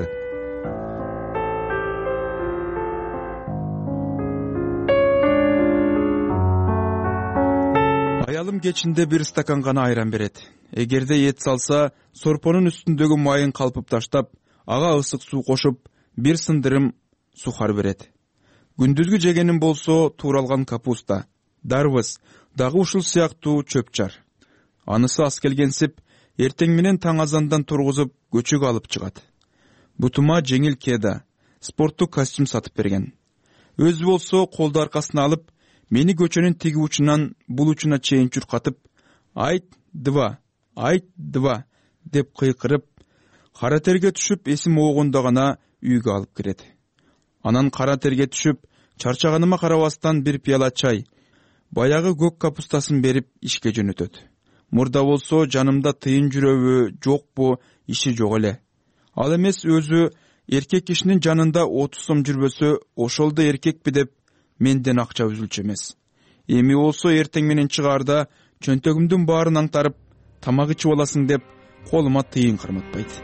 Аялым кечинде бир стакан гана айран берет. Эгерде эт салса, сорпонун үстүндөгү майын калпып таштап, ага ысык суу кошуп, бир сындырым сухар берет. Күндүзгү жегеним болсо тууралган капуста, дарбыз, дагы ушул сыяктуу чөп жар. Анысы ас келгенсип, эртең менен таң азандан тургузуп, көчүгө алып чыгат. Бутума жеңил кеда, спорттук костюм сатып берген. Өзү болсо колду аркасына алып, мени көчөнүн тиги учунан бул учуна чейин чуркатып, айт два, айт два деп кыйкырып, кара терге түшүп, эсим оогондо гана үйгө алып кирет. Анан кара терге түшүп, чарчаганыма карабастан бир пияла чай, баягы көк капустасын берип ишке жөнөтөт. Мурда болсо жанымда тыйын жүрөбү, жокпу, иши жок эле. Ал эмес өзү эркек кишинин жанында отуз сом жүрбөсө, ошол да эркекпи деп менден акча үзүлчү эмес. Эми болсо эртең менен чыгаарда чөнтөгүмдүн баарын аңтарып, тамак ичип аласың деп колума тыйын карматпайт.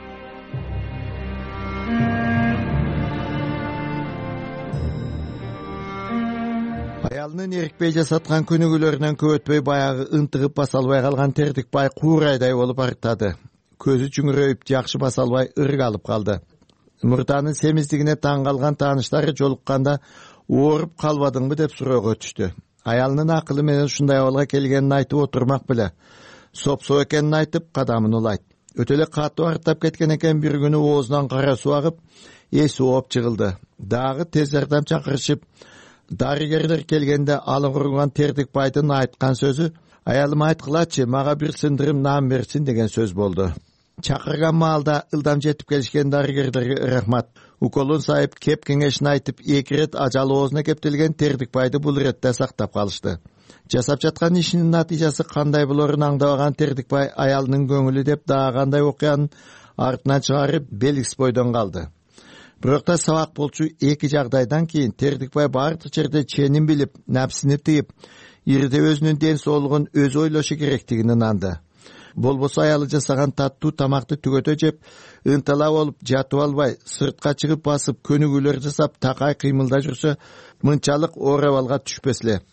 Аялынын эрикпей жасаткан күнүгүлөрүнөн көп өтпөй баягы ынтыгып баса албай калган Тердикбай куурайдай болуп арыктады. Көзү чүңүрөйүп, жакшы баса албай ырык алып калды. Мурданын семиздигине таң калган тааныштары жолукканда ооруп калбадыңбы деп суроого түштү. Аялынын акылы менен ушундай абалга келгенин айтып отурмак беле. Сопсоо экенин айтып, кадамын улайт. Өтө эле катуу арыктап кеткен экен, бир күнү оозунан кара суу агып, эси ооп жыгылды. Дагы тез жардам чакырышып, дарыгерлер келгенде алынгырган Тердикбайдын айткан сөзү «Аялым айткылачы, мага бир сындырым нан берсин» деген сөз болду. Чакырган маалда ылдам жетип келишкен дарыгерлерге рахмат. Уколун сайып, кеп кеңешин айтып, эки ирет ажалы оозуна кептелген Тердикбайды бул иретте сактап калышты. Жасап жаткан ишинин натыйжасы кандай болорун аңдабаган Тердикбай аялынын көңүлү деп дагы кандай окуянын артынан чыгарып белгисиз бойдон калды. Бирок да сабак болчу эки жагдайдан кийин Тердикбай бардык жерде ченин билип, напсини тыйып, ирде өзүнүн ден соолугун өзү ойлошу керектигин ынанды. Болбосо аялы жасаган таттуу тамакты түгөтө жеп, ынтала болуп жатып албай, сыртка чыгып басып, көнүгүүлөр жасап, такай кыймылда жүрсө, мынчалык оор абалга түшпөс эле.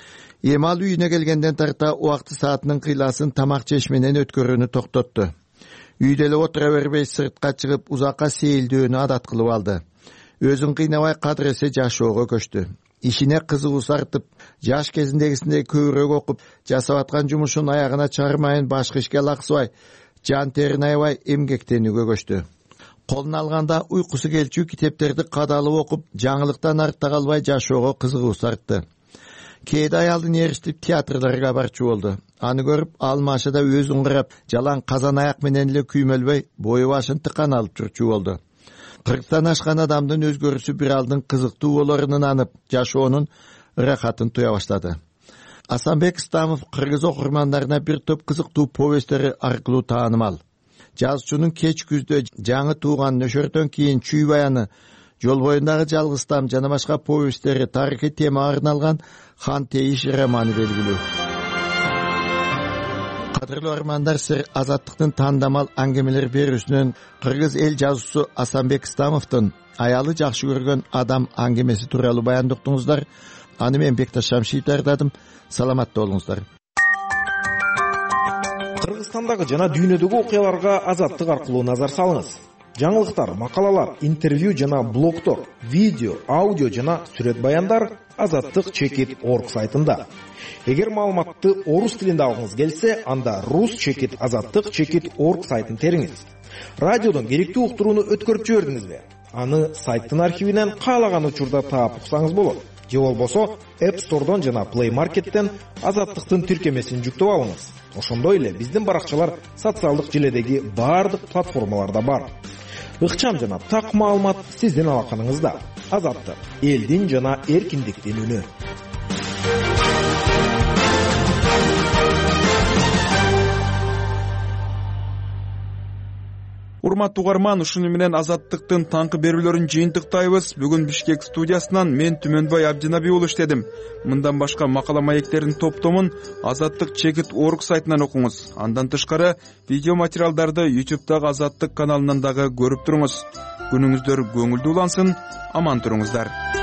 Эми ал үйүнө келгенден тарта убакты саатынын кыйласын тамак жеш менен өткөрүүнү токтотту. Үйдө эле отура бербей, сыртка чыгып, узакка сейилдөөнү адат кылып алды. Өзүн кыйнабай кадыресе жашоого көчтү. Ишине кызыгуусу артып, жаш кезиндегисиндей көбүрөөк окуп, жасап аткан жумушун аягына чыгармайын, башка ишке лаксыбай, жан терин аябай эмгектенүүгө көчтү. Колуна алганда уйкусу келчү китептерди кадалып окуп, жаңылыктан артта калбай жашоого кызыгуусу артты. Кээде аялдын ээрчитип театрларга барчу болду. Аны көрүп, алмашада өзүн карап, жалаң казан аяк менен эле күймөлбөй, бою башын тыкан алып жүрчү болду. Кырктан ашкан адамдын өзгөрүүсү бир алдын кызыктуу болорун ынанып, жашоонун ырахатын туя баштады. Асанбек Истамов кыргыз окурмандарына бир топ кызыктуу повесттери аркылуу таанымал. Жазуучунун кеч күздө жаңы тууган нөшөртөн кийин чүй баяны, жол боюндагы жалгызтам жана башка повесттери тарыхый темага арналган Хан Тейиш романы белгилүү. Кадырлуу армандар, сир Азаттыктын тандамал аңгемелер берүүсүнөн кыргыз эл жазуучусу Асанбек Истамовдун аялы жакшы көргөн адам аңгемеси тууралуу баяндоктуңуздар. Аны мен Бекташ Шамшиев даярдадым. Саламатта болуңуздар. Кыргызстандагы жана дүйнөдөгү окуяларга Азаттык аркылуу назар салыңыз. Жаңылыктар, макалалар, интервью жана блогтор, видео, аудио жана сүрөт баяндар азаттык чекит точка орг сайтында. Эгер маалыматты орус тилинде алгыңыз келсе, анда рус чекит азаттык чекит точка орг сайтын териңиз. Радиодон керектүү уктурууну өткөрүп жибердиңизби? Аны сайттын архивинен каалаган учурда таап уксаңыз болот. Же болбосо App Store'дон жана Play Market'тен Азаттыктын тиркемесин жүктөп алыңыз. Ошондой эле биздин баракчалар социалдык желедеги баардык платформаларда бар. Ыкчам жана так маалымат сиздин алаканыңызда. азаттык элдин жана эркиндиктин үнү. Урматтуу угарман, ушуну менен азаттыктын таңкы берүүлөрүн жыйынтыктайбыз. Бүгүн Бишкек студиясынан мен Түмөнбай Абдинаби уулу иштедим. Мындан башка макала маектердин топтомун азаттык чекит точка орг сайтынан окуңуз. Андан тышкары видео материалдарды ютубтагы азаттык каналынан дагы көрүп туруңуз. Күнүңүздөр көңүлдүү улансын, аман туруңуздар.